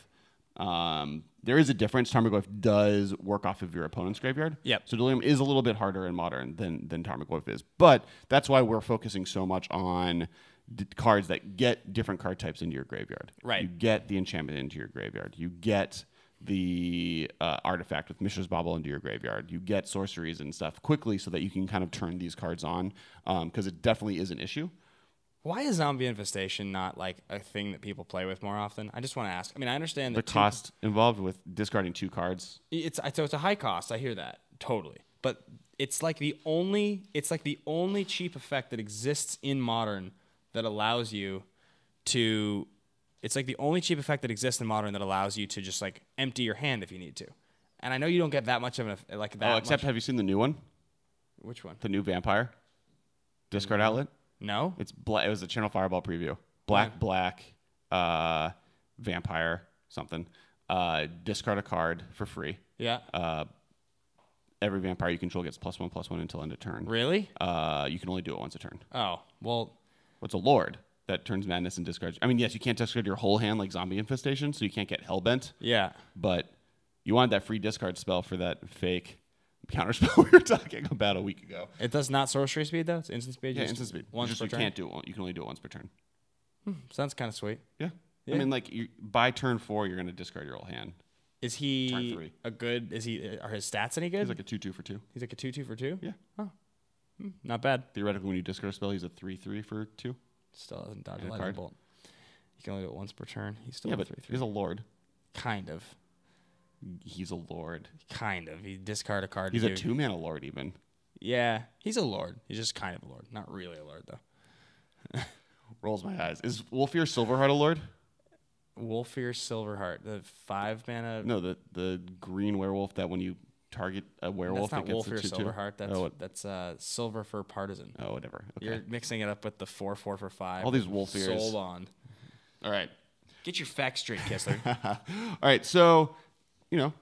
Speaker 4: Um, there is a difference. Tarmogoyf does work off of your opponent's graveyard.
Speaker 5: Yep.
Speaker 4: So Delirium is a little bit harder in Modern than than Tarmogoyf is, but that's why we're focusing so much on d- cards that get different card types into your graveyard.
Speaker 5: Right.
Speaker 4: You get the enchantment into your graveyard. You get the uh, artifact with Mishra's Bauble into your graveyard. You get sorceries and stuff quickly so that you can kind of turn these cards on, because it definitely is an issue.
Speaker 5: Why is Zombie Infestation not like a thing that people play with more often? I just want to ask. I mean, I understand
Speaker 4: The
Speaker 5: that two-
Speaker 4: cost involved with discarding two cards.
Speaker 5: It's so it's a high cost. I hear that totally, but it's like the only it's like the only cheap effect that exists in Modern that allows you to. It's like the only cheap effect that exists in Modern that allows you to just like empty your hand if you need to. And I know you don't get that much of an eff- like that.
Speaker 4: Oh, except
Speaker 5: much.
Speaker 4: have you seen the new one?
Speaker 5: Which one?
Speaker 4: The new Vampire? Discard outlet?
Speaker 5: No.
Speaker 4: It's bla- It was a Channel Fireball preview. Black,
Speaker 5: Yeah.
Speaker 4: black, uh, Vampire, something. Uh, discard a card for free.
Speaker 5: Yeah.
Speaker 4: Uh, every Vampire you control gets plus one, plus one until end of turn.
Speaker 5: Really?
Speaker 4: Uh, you can only do it once a turn.
Speaker 5: Oh well.
Speaker 4: What's a Lord that turns madness and discards? I mean, yes, you can't discard your whole hand like Zombie Infestation, so you can't get Hellbent.
Speaker 5: Yeah.
Speaker 4: But you wanted that free discard spell for that fake counterspell we were talking about a week ago.
Speaker 5: It does not sorcery speed though. It's instant speed.
Speaker 4: Yeah,
Speaker 5: just
Speaker 4: instant speed.
Speaker 5: Once
Speaker 4: Just
Speaker 5: per
Speaker 4: you
Speaker 5: turn.
Speaker 4: can't do it. one- You can only do it once per turn.
Speaker 5: Sounds kind of sweet.
Speaker 4: Yeah.
Speaker 5: Yeah.
Speaker 4: I mean, like you, by turn four, you're going to discard your whole hand.
Speaker 5: Is
Speaker 4: Turn
Speaker 5: he
Speaker 4: three.
Speaker 5: a good? Is he? Are his stats any good?
Speaker 4: He's like a two-two for two.
Speaker 5: He's like a two two for two.
Speaker 4: Yeah.
Speaker 5: Oh, Hmm, not bad.
Speaker 4: Theoretically, when you discard a spell, he's a three-three for two.
Speaker 5: Still doesn't dodge a
Speaker 4: And a
Speaker 5: lightning
Speaker 4: card.
Speaker 5: bolt. You can only do it once per turn. He's still
Speaker 4: Yeah,
Speaker 5: a
Speaker 4: but
Speaker 5: three three.
Speaker 4: he's a Lord.
Speaker 5: Kind of.
Speaker 4: He's a Lord.
Speaker 5: Kind of. He discard a card.
Speaker 4: He's
Speaker 5: to
Speaker 4: a
Speaker 5: do-
Speaker 4: two-mana Lord, even.
Speaker 5: Yeah, he's a lord. He's just kind of a lord. Not really a lord though.
Speaker 4: Rolls my eyes. Is Wolfir Silverheart a Lord?
Speaker 5: Wolfir Silverheart, the five mana.
Speaker 4: No, the the green werewolf that when you target a werewolf,
Speaker 5: that's not
Speaker 4: it gets
Speaker 5: Wolfir
Speaker 4: a two-two.
Speaker 5: Silverheart. That's
Speaker 4: oh, what-
Speaker 5: that's uh, Silver for Partisan.
Speaker 4: oh, whatever. Okay.
Speaker 5: You're mixing it up with the four four for five.
Speaker 4: All these Wolfirs.
Speaker 5: Soul Bond.
Speaker 4: All right.
Speaker 5: Get your facts straight, Kistler.
Speaker 4: All right. So, you know,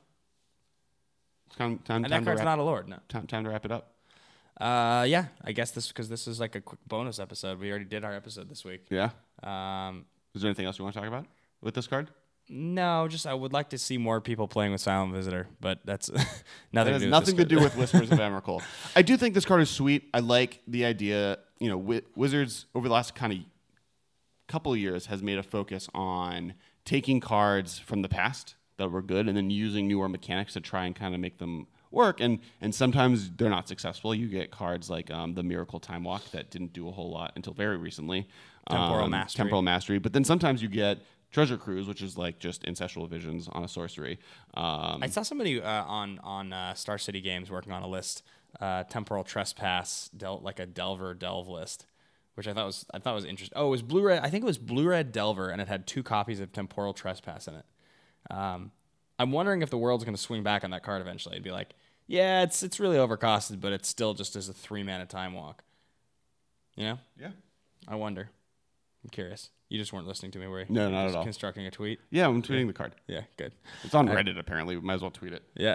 Speaker 4: it's time, time,
Speaker 5: And
Speaker 4: time,
Speaker 5: that
Speaker 4: to
Speaker 5: card's
Speaker 4: wrap,
Speaker 5: not a lord. No.
Speaker 4: time, time to wrap it up.
Speaker 5: Uh, yeah, I guess this because this is like a quick bonus episode. We already did our episode this week.
Speaker 4: Yeah.
Speaker 5: Um,
Speaker 4: Is there anything else you want to talk about with this card?
Speaker 5: no, just I would like to see more people playing with Silent Visitor, but that's nothing.
Speaker 4: It has
Speaker 5: to do
Speaker 4: nothing
Speaker 5: with
Speaker 4: to
Speaker 5: this
Speaker 4: do with Whispers of Emrakul. I do think this card is sweet. I like the idea. You know, wi- Wizards over the last kind of couple of years has made a focus on taking cards from the past that were good and then using newer mechanics to try and kind of make them work. And and sometimes they're not successful. You get cards like um, the Miracle Time Walk that didn't do a whole lot until very recently.
Speaker 5: Temporal
Speaker 4: Um,
Speaker 5: Mastery.
Speaker 4: Temporal Mastery. But then sometimes you get Treasure Cruise, which is like just Ancestral Visions on a sorcery. Um,
Speaker 5: I saw somebody uh, on on uh, Star City Games working on a list, uh, Temporal Trespass, del- like a Delver Delve list, which I thought was I thought was interesting. Oh, it was Blue Red. I think it was Blue Red Delver, and it had two copies of Temporal Trespass in it. Um, I'm wondering if the world's going to swing back on that card eventually. It'd be like, yeah, it's it's really overcosted, but it's still just as a three mana Time Walk. You know?
Speaker 4: yeah.
Speaker 5: I wonder. I'm curious. You just weren't listening to me, were you?
Speaker 4: No,
Speaker 5: You were
Speaker 4: not at
Speaker 5: just
Speaker 4: all.
Speaker 5: Constructing a tweet.
Speaker 4: Yeah, I'm tweeting the card.
Speaker 5: Yeah, good.
Speaker 4: It's on Reddit, apparently. We might as well tweet it.
Speaker 5: Yeah.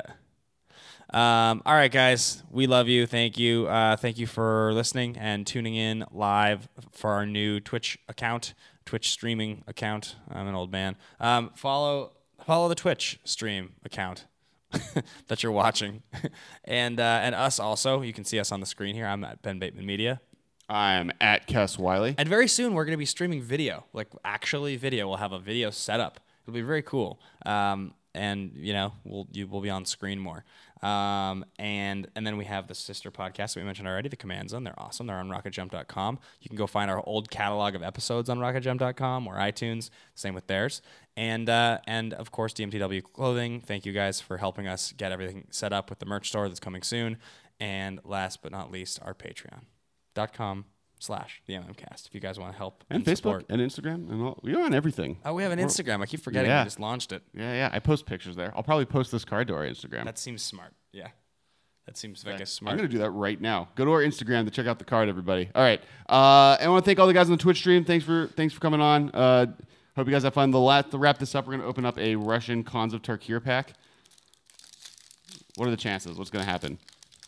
Speaker 5: Um, all right, guys. We love you. Thank you. Uh, thank you for listening and tuning in live for our new Twitch account, Twitch streaming account. I'm an old man. Um, follow follow the Twitch stream account that you're watching, and uh, and us also. You can see us on the screen here. I'm at Ben Bateman Media.
Speaker 4: I'm at Kess Wiley.
Speaker 5: And very soon we're going to be streaming video, like actually video. We'll have a video set up. It'll be very cool. Um, and you know we'll you will be on screen more. Um, and and then we have the sister podcast that we mentioned already, the Command Zone. They're awesome. They're on rocket jump dot com. You can go find our old catalog of episodes on rocket jump dot com or iTunes. Same with theirs. And uh, and of course D M T W Clothing. Thank you guys for helping us get everything set up with the merch store that's coming soon. And last but not least, our Patreon dot com slash the MMcast if you guys want to help
Speaker 4: And,
Speaker 5: and
Speaker 4: Facebook
Speaker 5: support.
Speaker 4: and Instagram and all. We're on everything.
Speaker 5: Oh, we have an
Speaker 4: We're-
Speaker 5: Instagram. I keep forgetting
Speaker 4: Yeah.
Speaker 5: we just launched it.
Speaker 4: Yeah, yeah. I post pictures there. I'll probably post this card to our Instagram.
Speaker 5: That seems smart. Yeah. That seems like
Speaker 4: Okay.
Speaker 5: a smart.
Speaker 4: I'm going to do that right now. Go to our Instagram to check out the card, everybody. All right. Uh, and I want to thank all the guys on the Twitch stream. Thanks for thanks for coming on. Uh, hope you guys have fun. The la- to wrap this up, we're going to open up a Russian Khans of Tarkir pack. What are the chances? What's going to happen?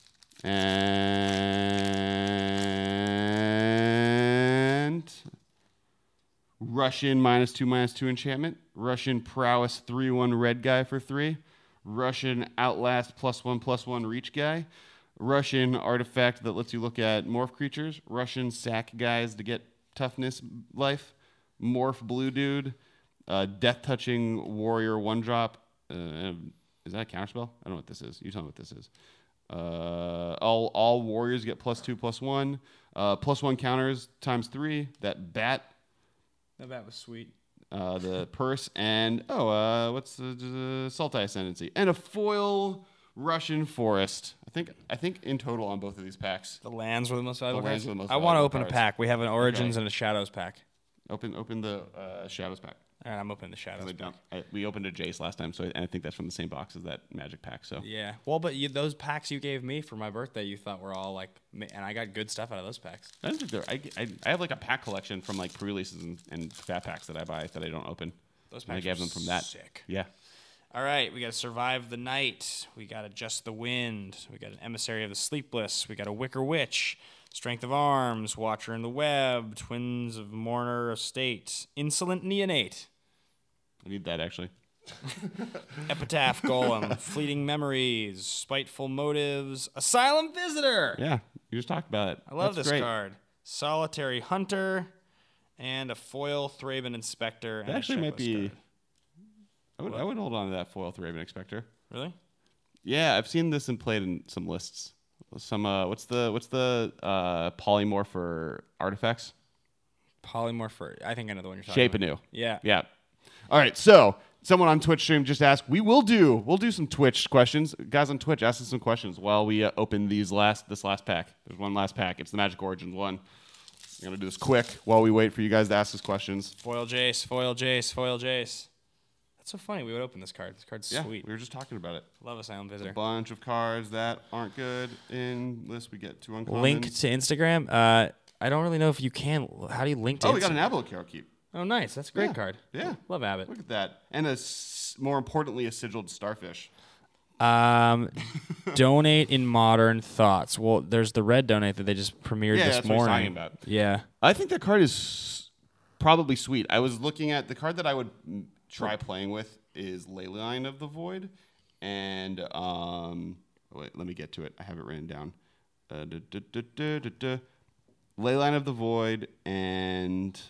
Speaker 4: And Russian minus two, minus two enchantment. Russian prowess three one red guy for three. Russian outlast plus one plus one reach guy. Russian artifact that lets you look at morph creatures. Russian sack guys to get toughness life. Morph blue dude. Uh, death touching warrior one drop. Uh, is that a counterspell? I don't know what this is. You tell me what this is. Uh, all all warriors get plus two plus one. Uh, plus one counters times three. That bat.
Speaker 5: No, that was sweet.
Speaker 4: Uh, the purse and oh, uh, what's the, the Sultai Ascendancy and a foil Russian forest. I think I think in total on both of these packs.
Speaker 5: The lands were the most valuable.
Speaker 4: The lands
Speaker 5: cards?
Speaker 4: were the most
Speaker 5: I want to
Speaker 4: valuable
Speaker 5: open
Speaker 4: cards.
Speaker 5: a pack. We have an Origins
Speaker 4: Okay.
Speaker 5: and a Shadows pack.
Speaker 4: Open open the uh, Shadows pack.
Speaker 5: All right, I'm opening the Shadows.
Speaker 4: I
Speaker 5: pack.
Speaker 4: don't, I, we opened a Jace last time, so I, and I think that's from the same box as that Magic pack. So
Speaker 5: Yeah. Well, but you, those packs you gave me for my birthday, you thought were all like, ma- and I got good stuff out of those packs.
Speaker 4: I, don't think they're- I, I, I have like a pack collection from like pre-releases and, and fat packs that I buy that I don't open.
Speaker 5: Those
Speaker 4: And I
Speaker 5: packs
Speaker 4: gave
Speaker 5: are
Speaker 4: them from that.
Speaker 5: sick.
Speaker 4: Yeah.
Speaker 5: All right, we got to survive the night. We got to just the wind. We got an emissary of the sleepless. We got a wicker witch, strength of arms, watcher in the web, twins of mourner estate, insolent neonate,
Speaker 4: I need that actually.
Speaker 5: epitaph golem, fleeting memories, spiteful motives, asylum visitor.
Speaker 4: Yeah, you just talked about it.
Speaker 5: I love
Speaker 4: That's
Speaker 5: this
Speaker 4: great.
Speaker 5: card. Solitary hunter, and a foil Thraben inspector. And
Speaker 4: That
Speaker 5: a
Speaker 4: actually might
Speaker 5: checklist
Speaker 4: be.
Speaker 5: card.
Speaker 4: I would, I would hold on to that foil Thraben Inspector.
Speaker 5: Really?
Speaker 4: Yeah, I've seen this and played in some lists. Some uh, what's the what's the uh, polymorph for artifacts?
Speaker 5: Polymorph. For, I think I know the one you're talking
Speaker 4: Shape
Speaker 5: about.
Speaker 4: anew.
Speaker 5: Yeah.
Speaker 4: Yeah. All right. So someone on Twitch stream just asked. We will do. We'll do some Twitch questions. Guys on Twitch, ask us some questions while we uh, open these last this last pack. There's one last pack. It's the Magic Origins one. I'm gonna do this quick while we wait for you guys to ask us questions.
Speaker 5: Foil Jace, foil Jace, foil Jace. That's so funny. We would open this card. This card's
Speaker 4: Yeah,
Speaker 5: sweet.
Speaker 4: we were just talking about it.
Speaker 5: Love Asylum Visitor.
Speaker 4: Bunch of cards that aren't good in list. We get two uncommons.
Speaker 5: Link to Instagram. Uh, I don't really know if you can. How do you link to
Speaker 4: Oh, we got
Speaker 5: Insta-
Speaker 4: an Avalocare keep.
Speaker 5: Oh, nice. That's a great
Speaker 4: Yeah.
Speaker 5: card.
Speaker 4: Yeah.
Speaker 5: Love Abbott.
Speaker 4: Look at that. And a s- more importantly, a sigiled starfish.
Speaker 5: Um, donate in Modern Thoughts. Well, there's the red donate that they just premiered
Speaker 4: Yeah,
Speaker 5: this
Speaker 4: that's what he's
Speaker 5: morning.
Speaker 4: talking about.
Speaker 5: Yeah.
Speaker 4: I think that card is probably sweet. I was looking at the card that I would mm, try playing with is Leyline of the Void, and um, wait, let me get to it. I have it written down. Uh, duh, duh, duh, duh, duh, duh. Leyline of the Void and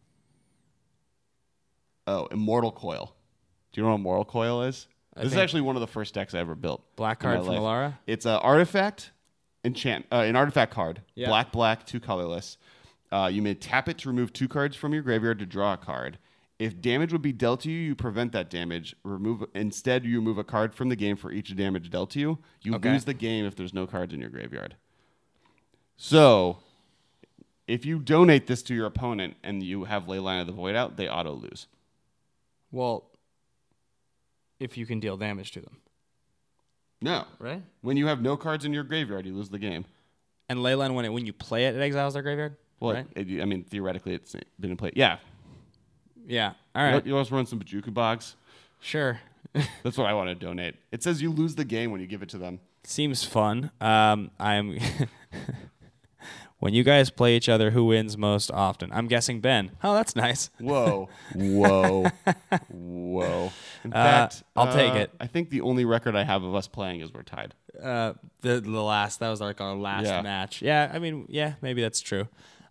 Speaker 4: oh, Immortal Coil. Do you know what Immortal Coil is?
Speaker 5: I
Speaker 4: This is
Speaker 5: think-
Speaker 4: actually one of the first decks I ever built.
Speaker 5: Black
Speaker 4: in my
Speaker 5: card from
Speaker 4: life.
Speaker 5: Alara?
Speaker 4: It's an artifact, enchant, uh, an artifact card.
Speaker 5: Yeah.
Speaker 4: Black, black, two colorless. Uh, you may tap it to remove two cards from your graveyard to draw a card. If damage would be dealt to you, you prevent that damage. Remove instead, you remove a card from the game for each damage dealt to you. You
Speaker 5: Okay.
Speaker 4: lose the game if there's no cards in your graveyard. So, if you donate this to your opponent and you have Leyline of the Void out, they auto lose.
Speaker 5: Well, if you can deal damage to them,
Speaker 4: No.
Speaker 5: right?
Speaker 4: When you have no cards in your graveyard, you lose the game.
Speaker 5: And Leyline, when it when you play it, it exiles their graveyard.
Speaker 4: Well,
Speaker 5: right?
Speaker 4: it, I mean, theoretically, it's been in play. Yeah.
Speaker 5: Yeah. All
Speaker 4: You-
Speaker 5: right.
Speaker 4: You always run some Bajuka Bogs.
Speaker 5: Sure.
Speaker 4: That's what I want to donate. It says you lose the game when you give it to them.
Speaker 5: Seems fun. Um, I'm. When you guys play each other, who wins most often? I'm guessing Ben. Oh, that's nice.
Speaker 4: Whoa. Whoa. Whoa. In
Speaker 5: Uh,
Speaker 4: fact,
Speaker 5: I'll take
Speaker 4: uh,
Speaker 5: it.
Speaker 4: I think the only record I have of us playing is we're tied.
Speaker 5: Uh, the the last that was like our last
Speaker 4: Yeah.
Speaker 5: match. Yeah, I mean, yeah, maybe that's true.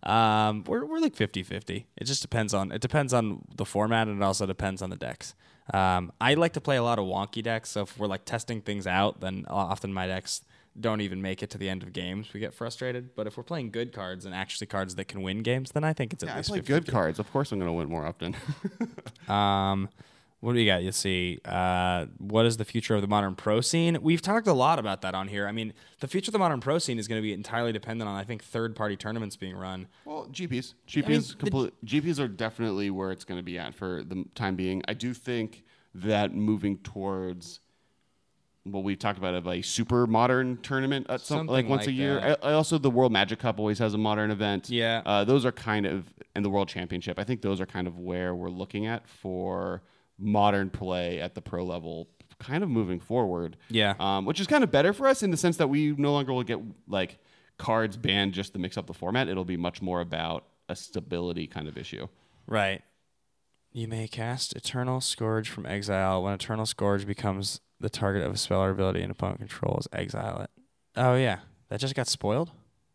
Speaker 5: Um, we're we're like fifty-fifty. It just depends on it depends on the format, and it also depends on the decks. Um, I like to play a lot of wonky decks, so if we're like testing things out, then often my decks don't even make it to the end of games. We get frustrated. But if we're playing good cards and actually cards that can win games, then I think it's at
Speaker 4: Yeah, I
Speaker 5: least
Speaker 4: play
Speaker 5: fifty-fifty.
Speaker 4: good cards. Of course, I'm going to win more often.
Speaker 5: Um, what do we got? Let's see. Uh, what is the future of the modern pro scene? We've talked a lot about that on here. I mean, the future of the modern pro scene is going to be entirely dependent on, I think, third-party tournaments being run.
Speaker 4: Well, G Ps. G Ps,
Speaker 5: I mean,
Speaker 4: complete, G Ps are definitely where it's going to be at for the time being. I do think that moving towards what we talked about of a super modern tournament at some
Speaker 5: Something
Speaker 4: like once
Speaker 5: like
Speaker 4: a year.
Speaker 5: that.
Speaker 4: I, I also the World Magic Cup always has a modern event.
Speaker 5: Yeah.
Speaker 4: uh, those are kind of and the World Championship. I think those are kind of where we're looking at for modern play at the pro level, kind of moving forward.
Speaker 5: Yeah.
Speaker 4: um, which is kind of better for us in the sense that we no longer will get like cards banned just to mix up the format. It'll be much more about a stability kind of issue.
Speaker 5: Right. You may cast Eternal Scourge from exile. When Eternal Scourge becomes the target of a spell or ability an opponent controls, exile it. Oh, yeah. That just got spoiled?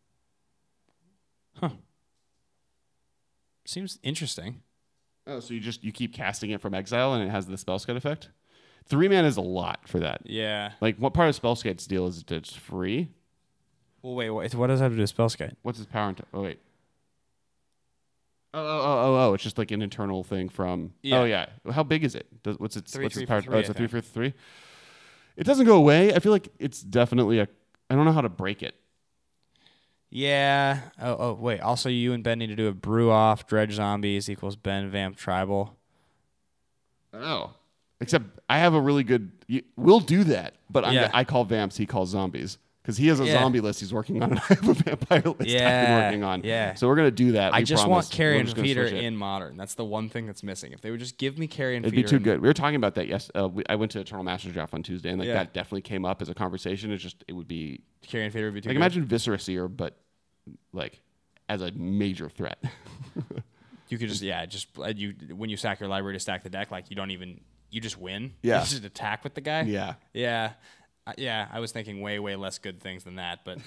Speaker 5: Huh. Seems interesting.
Speaker 4: Oh, so you just you keep casting it from exile and it has the spellskite effect? Three mana is a lot for that.
Speaker 5: Yeah.
Speaker 4: Like, what part of spellskite's deal is it? It's free?
Speaker 5: Well, wait, what, what does that have to do with Spellskite?
Speaker 4: What's his power? Into, oh wait. Oh, oh, oh, oh, oh! It's just like an internal thing from.
Speaker 5: Yeah.
Speaker 4: Oh yeah. How big is it? Does, what's its
Speaker 5: Three,
Speaker 4: what's
Speaker 5: three
Speaker 4: its
Speaker 5: for
Speaker 4: power?
Speaker 5: three,
Speaker 4: oh, it's
Speaker 5: I
Speaker 4: a three
Speaker 5: think.
Speaker 4: for three. It doesn't go away. I feel like it's definitely a. I don't know how to break it.
Speaker 5: Yeah. Oh, oh, wait. Also, you and Ben need to do a brew off. Dredge zombies equals Ben Vamp Tribal.
Speaker 4: Oh. Except I have a really good. y- We'll do that, but I'm
Speaker 5: Yeah.
Speaker 4: gonna- I call vamps. He calls zombies because he has a
Speaker 5: Yeah.
Speaker 4: zombie list he's working on, and I have a vampire list I've been
Speaker 5: Yeah,
Speaker 4: working on.
Speaker 5: yeah.
Speaker 4: So we're gonna do that.
Speaker 5: I
Speaker 4: we
Speaker 5: just
Speaker 4: promise.
Speaker 5: want Carrion
Speaker 4: We're just gonna
Speaker 5: Feeder
Speaker 4: switch it.
Speaker 5: in Modern. That's the one thing that's missing. If they would just give me Carrion
Speaker 4: It'd
Speaker 5: Feeder.
Speaker 4: be too
Speaker 5: in-
Speaker 4: good. We were talking about that. Yes, uh, we, I went to Eternal Masters Draft on Tuesday, and like
Speaker 5: Yeah.
Speaker 4: that definitely came up as a conversation. It's just it would be
Speaker 5: Carrion Feeder would be too
Speaker 4: like
Speaker 5: good.
Speaker 4: imagine Viscera Seer, but like as a major threat.
Speaker 5: You could just yeah, just uh, you when you sack your library to stack the deck, like you don't even you just win.
Speaker 4: Yeah.
Speaker 5: You just attack with the guy.
Speaker 4: Yeah.
Speaker 5: Yeah. Uh, yeah, I was thinking way, way less good things than that, but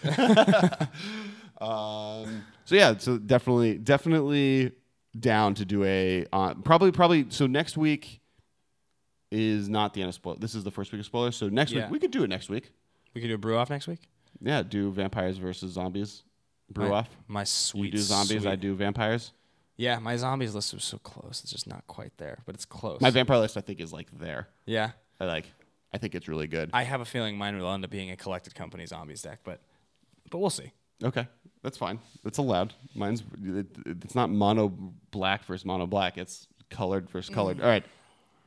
Speaker 4: Um, so yeah, so definitely, definitely down to do a uh, probably, probably. So next week is not the end of spoil. This is the first week of spoilers. So next
Speaker 5: Yeah.
Speaker 4: week we could do it next week.
Speaker 5: we could do a brew off next week.
Speaker 4: Yeah, do vampires versus zombies. Brew
Speaker 5: my,
Speaker 4: off.
Speaker 5: My
Speaker 4: You
Speaker 5: sweet.
Speaker 4: do zombies.
Speaker 5: sweet-
Speaker 4: I do vampires.
Speaker 5: Yeah, my zombies list was so close. It's just not quite there, but it's close.
Speaker 4: My vampire list, I think, is like there.
Speaker 5: yeah.
Speaker 4: I like. I think it's really good.
Speaker 5: I have a feeling mine will end up being a collected company zombies deck, but but we'll see.
Speaker 4: Okay, that's fine. That's allowed. Mine's it, it's not mono black versus mono black. It's colored versus colored. All right.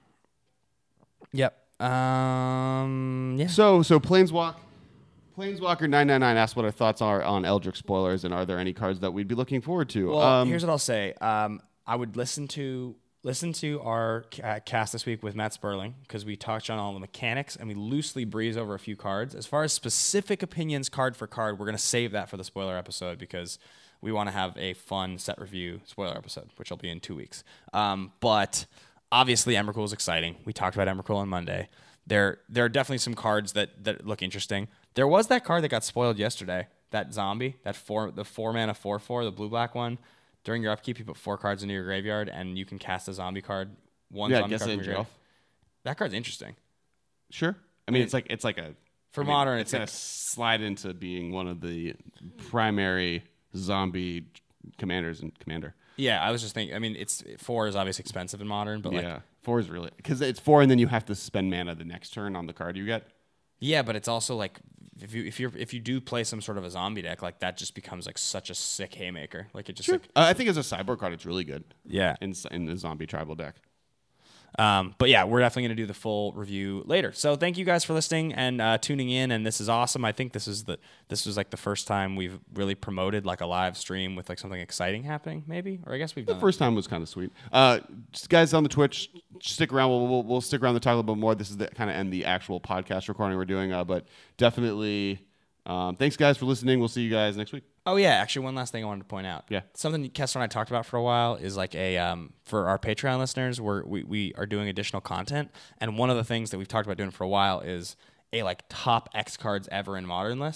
Speaker 5: Yep. Um. Yeah.
Speaker 4: So so Planeswalk, Planeswalker nine nine nine asked what our thoughts are on Eldritch spoilers, and are there any cards that we'd be looking forward to?
Speaker 5: Well,
Speaker 4: um,
Speaker 5: here's what I'll say. Um, I would listen to listen to our ca- cast this week with Matt Sperling because we touched on all the mechanics and we loosely breeze over a few cards. As far as specific opinions, card for card, we're gonna save that for the spoiler episode because we want to have a fun set review spoiler episode, which will be in two weeks. Um, but obviously, Emrakul is exciting. We talked about Emrakul on Monday. There, there are definitely some cards that that look interesting. There was that card that got spoiled yesterday. That zombie, that four, the four mana four four, the blue black one. During your upkeep, you put four cards into your graveyard, and you can cast a zombie card. One
Speaker 4: yeah,
Speaker 5: zombie
Speaker 4: guess
Speaker 5: card
Speaker 4: it
Speaker 5: from
Speaker 4: in
Speaker 5: your
Speaker 4: jail.
Speaker 5: grave. That card's interesting.
Speaker 4: Sure. I mean, it's like it's like a
Speaker 5: For
Speaker 4: I mean,
Speaker 5: modern,
Speaker 4: it's
Speaker 5: it's
Speaker 4: gonna
Speaker 5: like-
Speaker 4: slide into being one of the primary zombie commanders and commander.
Speaker 5: Yeah, I was just thinking. I mean, it's four is obviously expensive in modern, but like,
Speaker 4: yeah, four is really because it's four, and then you have to spend mana the next turn on the card you get.
Speaker 5: yeah, but it's also like if you if you if you do play some sort of a zombie deck, like that just becomes like such a sick haymaker. Like it just like
Speaker 4: Uh, I think as a cyborg card, it's really good.
Speaker 5: yeah.
Speaker 4: In in the zombie tribal deck.
Speaker 5: Um, but yeah, we're definitely going to do the full review later. So thank you guys for listening and uh, tuning in. And this is awesome. I think this is the this was like the first time we've really promoted like a live stream with like something exciting happening, maybe. Or I guess we've
Speaker 4: The
Speaker 5: done.
Speaker 4: first time was kind of sweet. Uh, just guys on the Twitch, stick around. We'll, we'll, we'll stick around to talk a little bit more. This is the kind of end the actual podcast recording we're doing. Uh, but definitely, um, thanks guys for listening. We'll see you guys next week.
Speaker 5: Oh yeah, actually, one last thing I wanted to point out.
Speaker 4: Yeah.
Speaker 5: something Kessler and I talked about for a while is like a um, for our Patreon listeners, we're, we we are doing additional content, and one of the things that we've talked about doing for a while is a like top X cards ever in Modern list.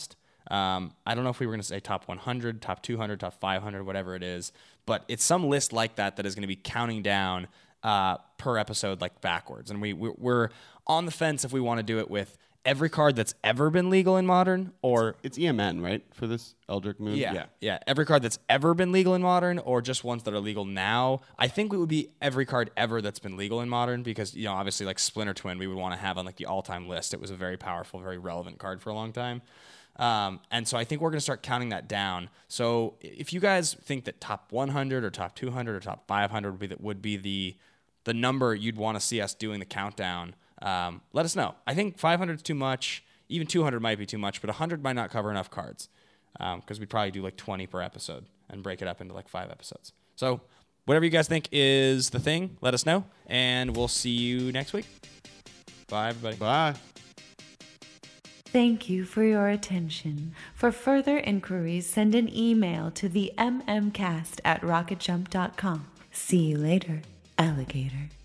Speaker 5: Um, I don't know if we were going to say top one hundred, top two hundred, top five hundred, whatever it is, but it's some list like that that is going to be counting down uh, per episode, like backwards. And we we're on the fence if we want to do it with every card that's ever been legal in Modern, or
Speaker 4: It's E M N, right, for this Eldritch Moon?
Speaker 5: yeah, yeah, yeah, every card that's ever been legal in Modern, or just ones that are legal now. I think it would be every card ever that's been legal in Modern, because, you know, obviously like Splinter Twin, we would want to have on like the all-time list. It was a very powerful, very relevant card for a long time. Um, and so I think we're going to start counting that down. So if you guys think that top one hundred or top two hundred or top five hundred would be, that would be the the number you'd want to see us doing the countdown, um, let us know. I think five hundred is too much. Even two hundred might be too much, but one hundred might not cover enough cards, because um, we'd probably do like twenty per episode and break it up into like five episodes. So whatever you guys think is the thing, let us know, and we'll see you next week. Bye, everybody.
Speaker 4: Bye.
Speaker 3: Thank you for your attention. For further inquiries, send an email to the mmcast at rocketjump dot com. See you later, alligator.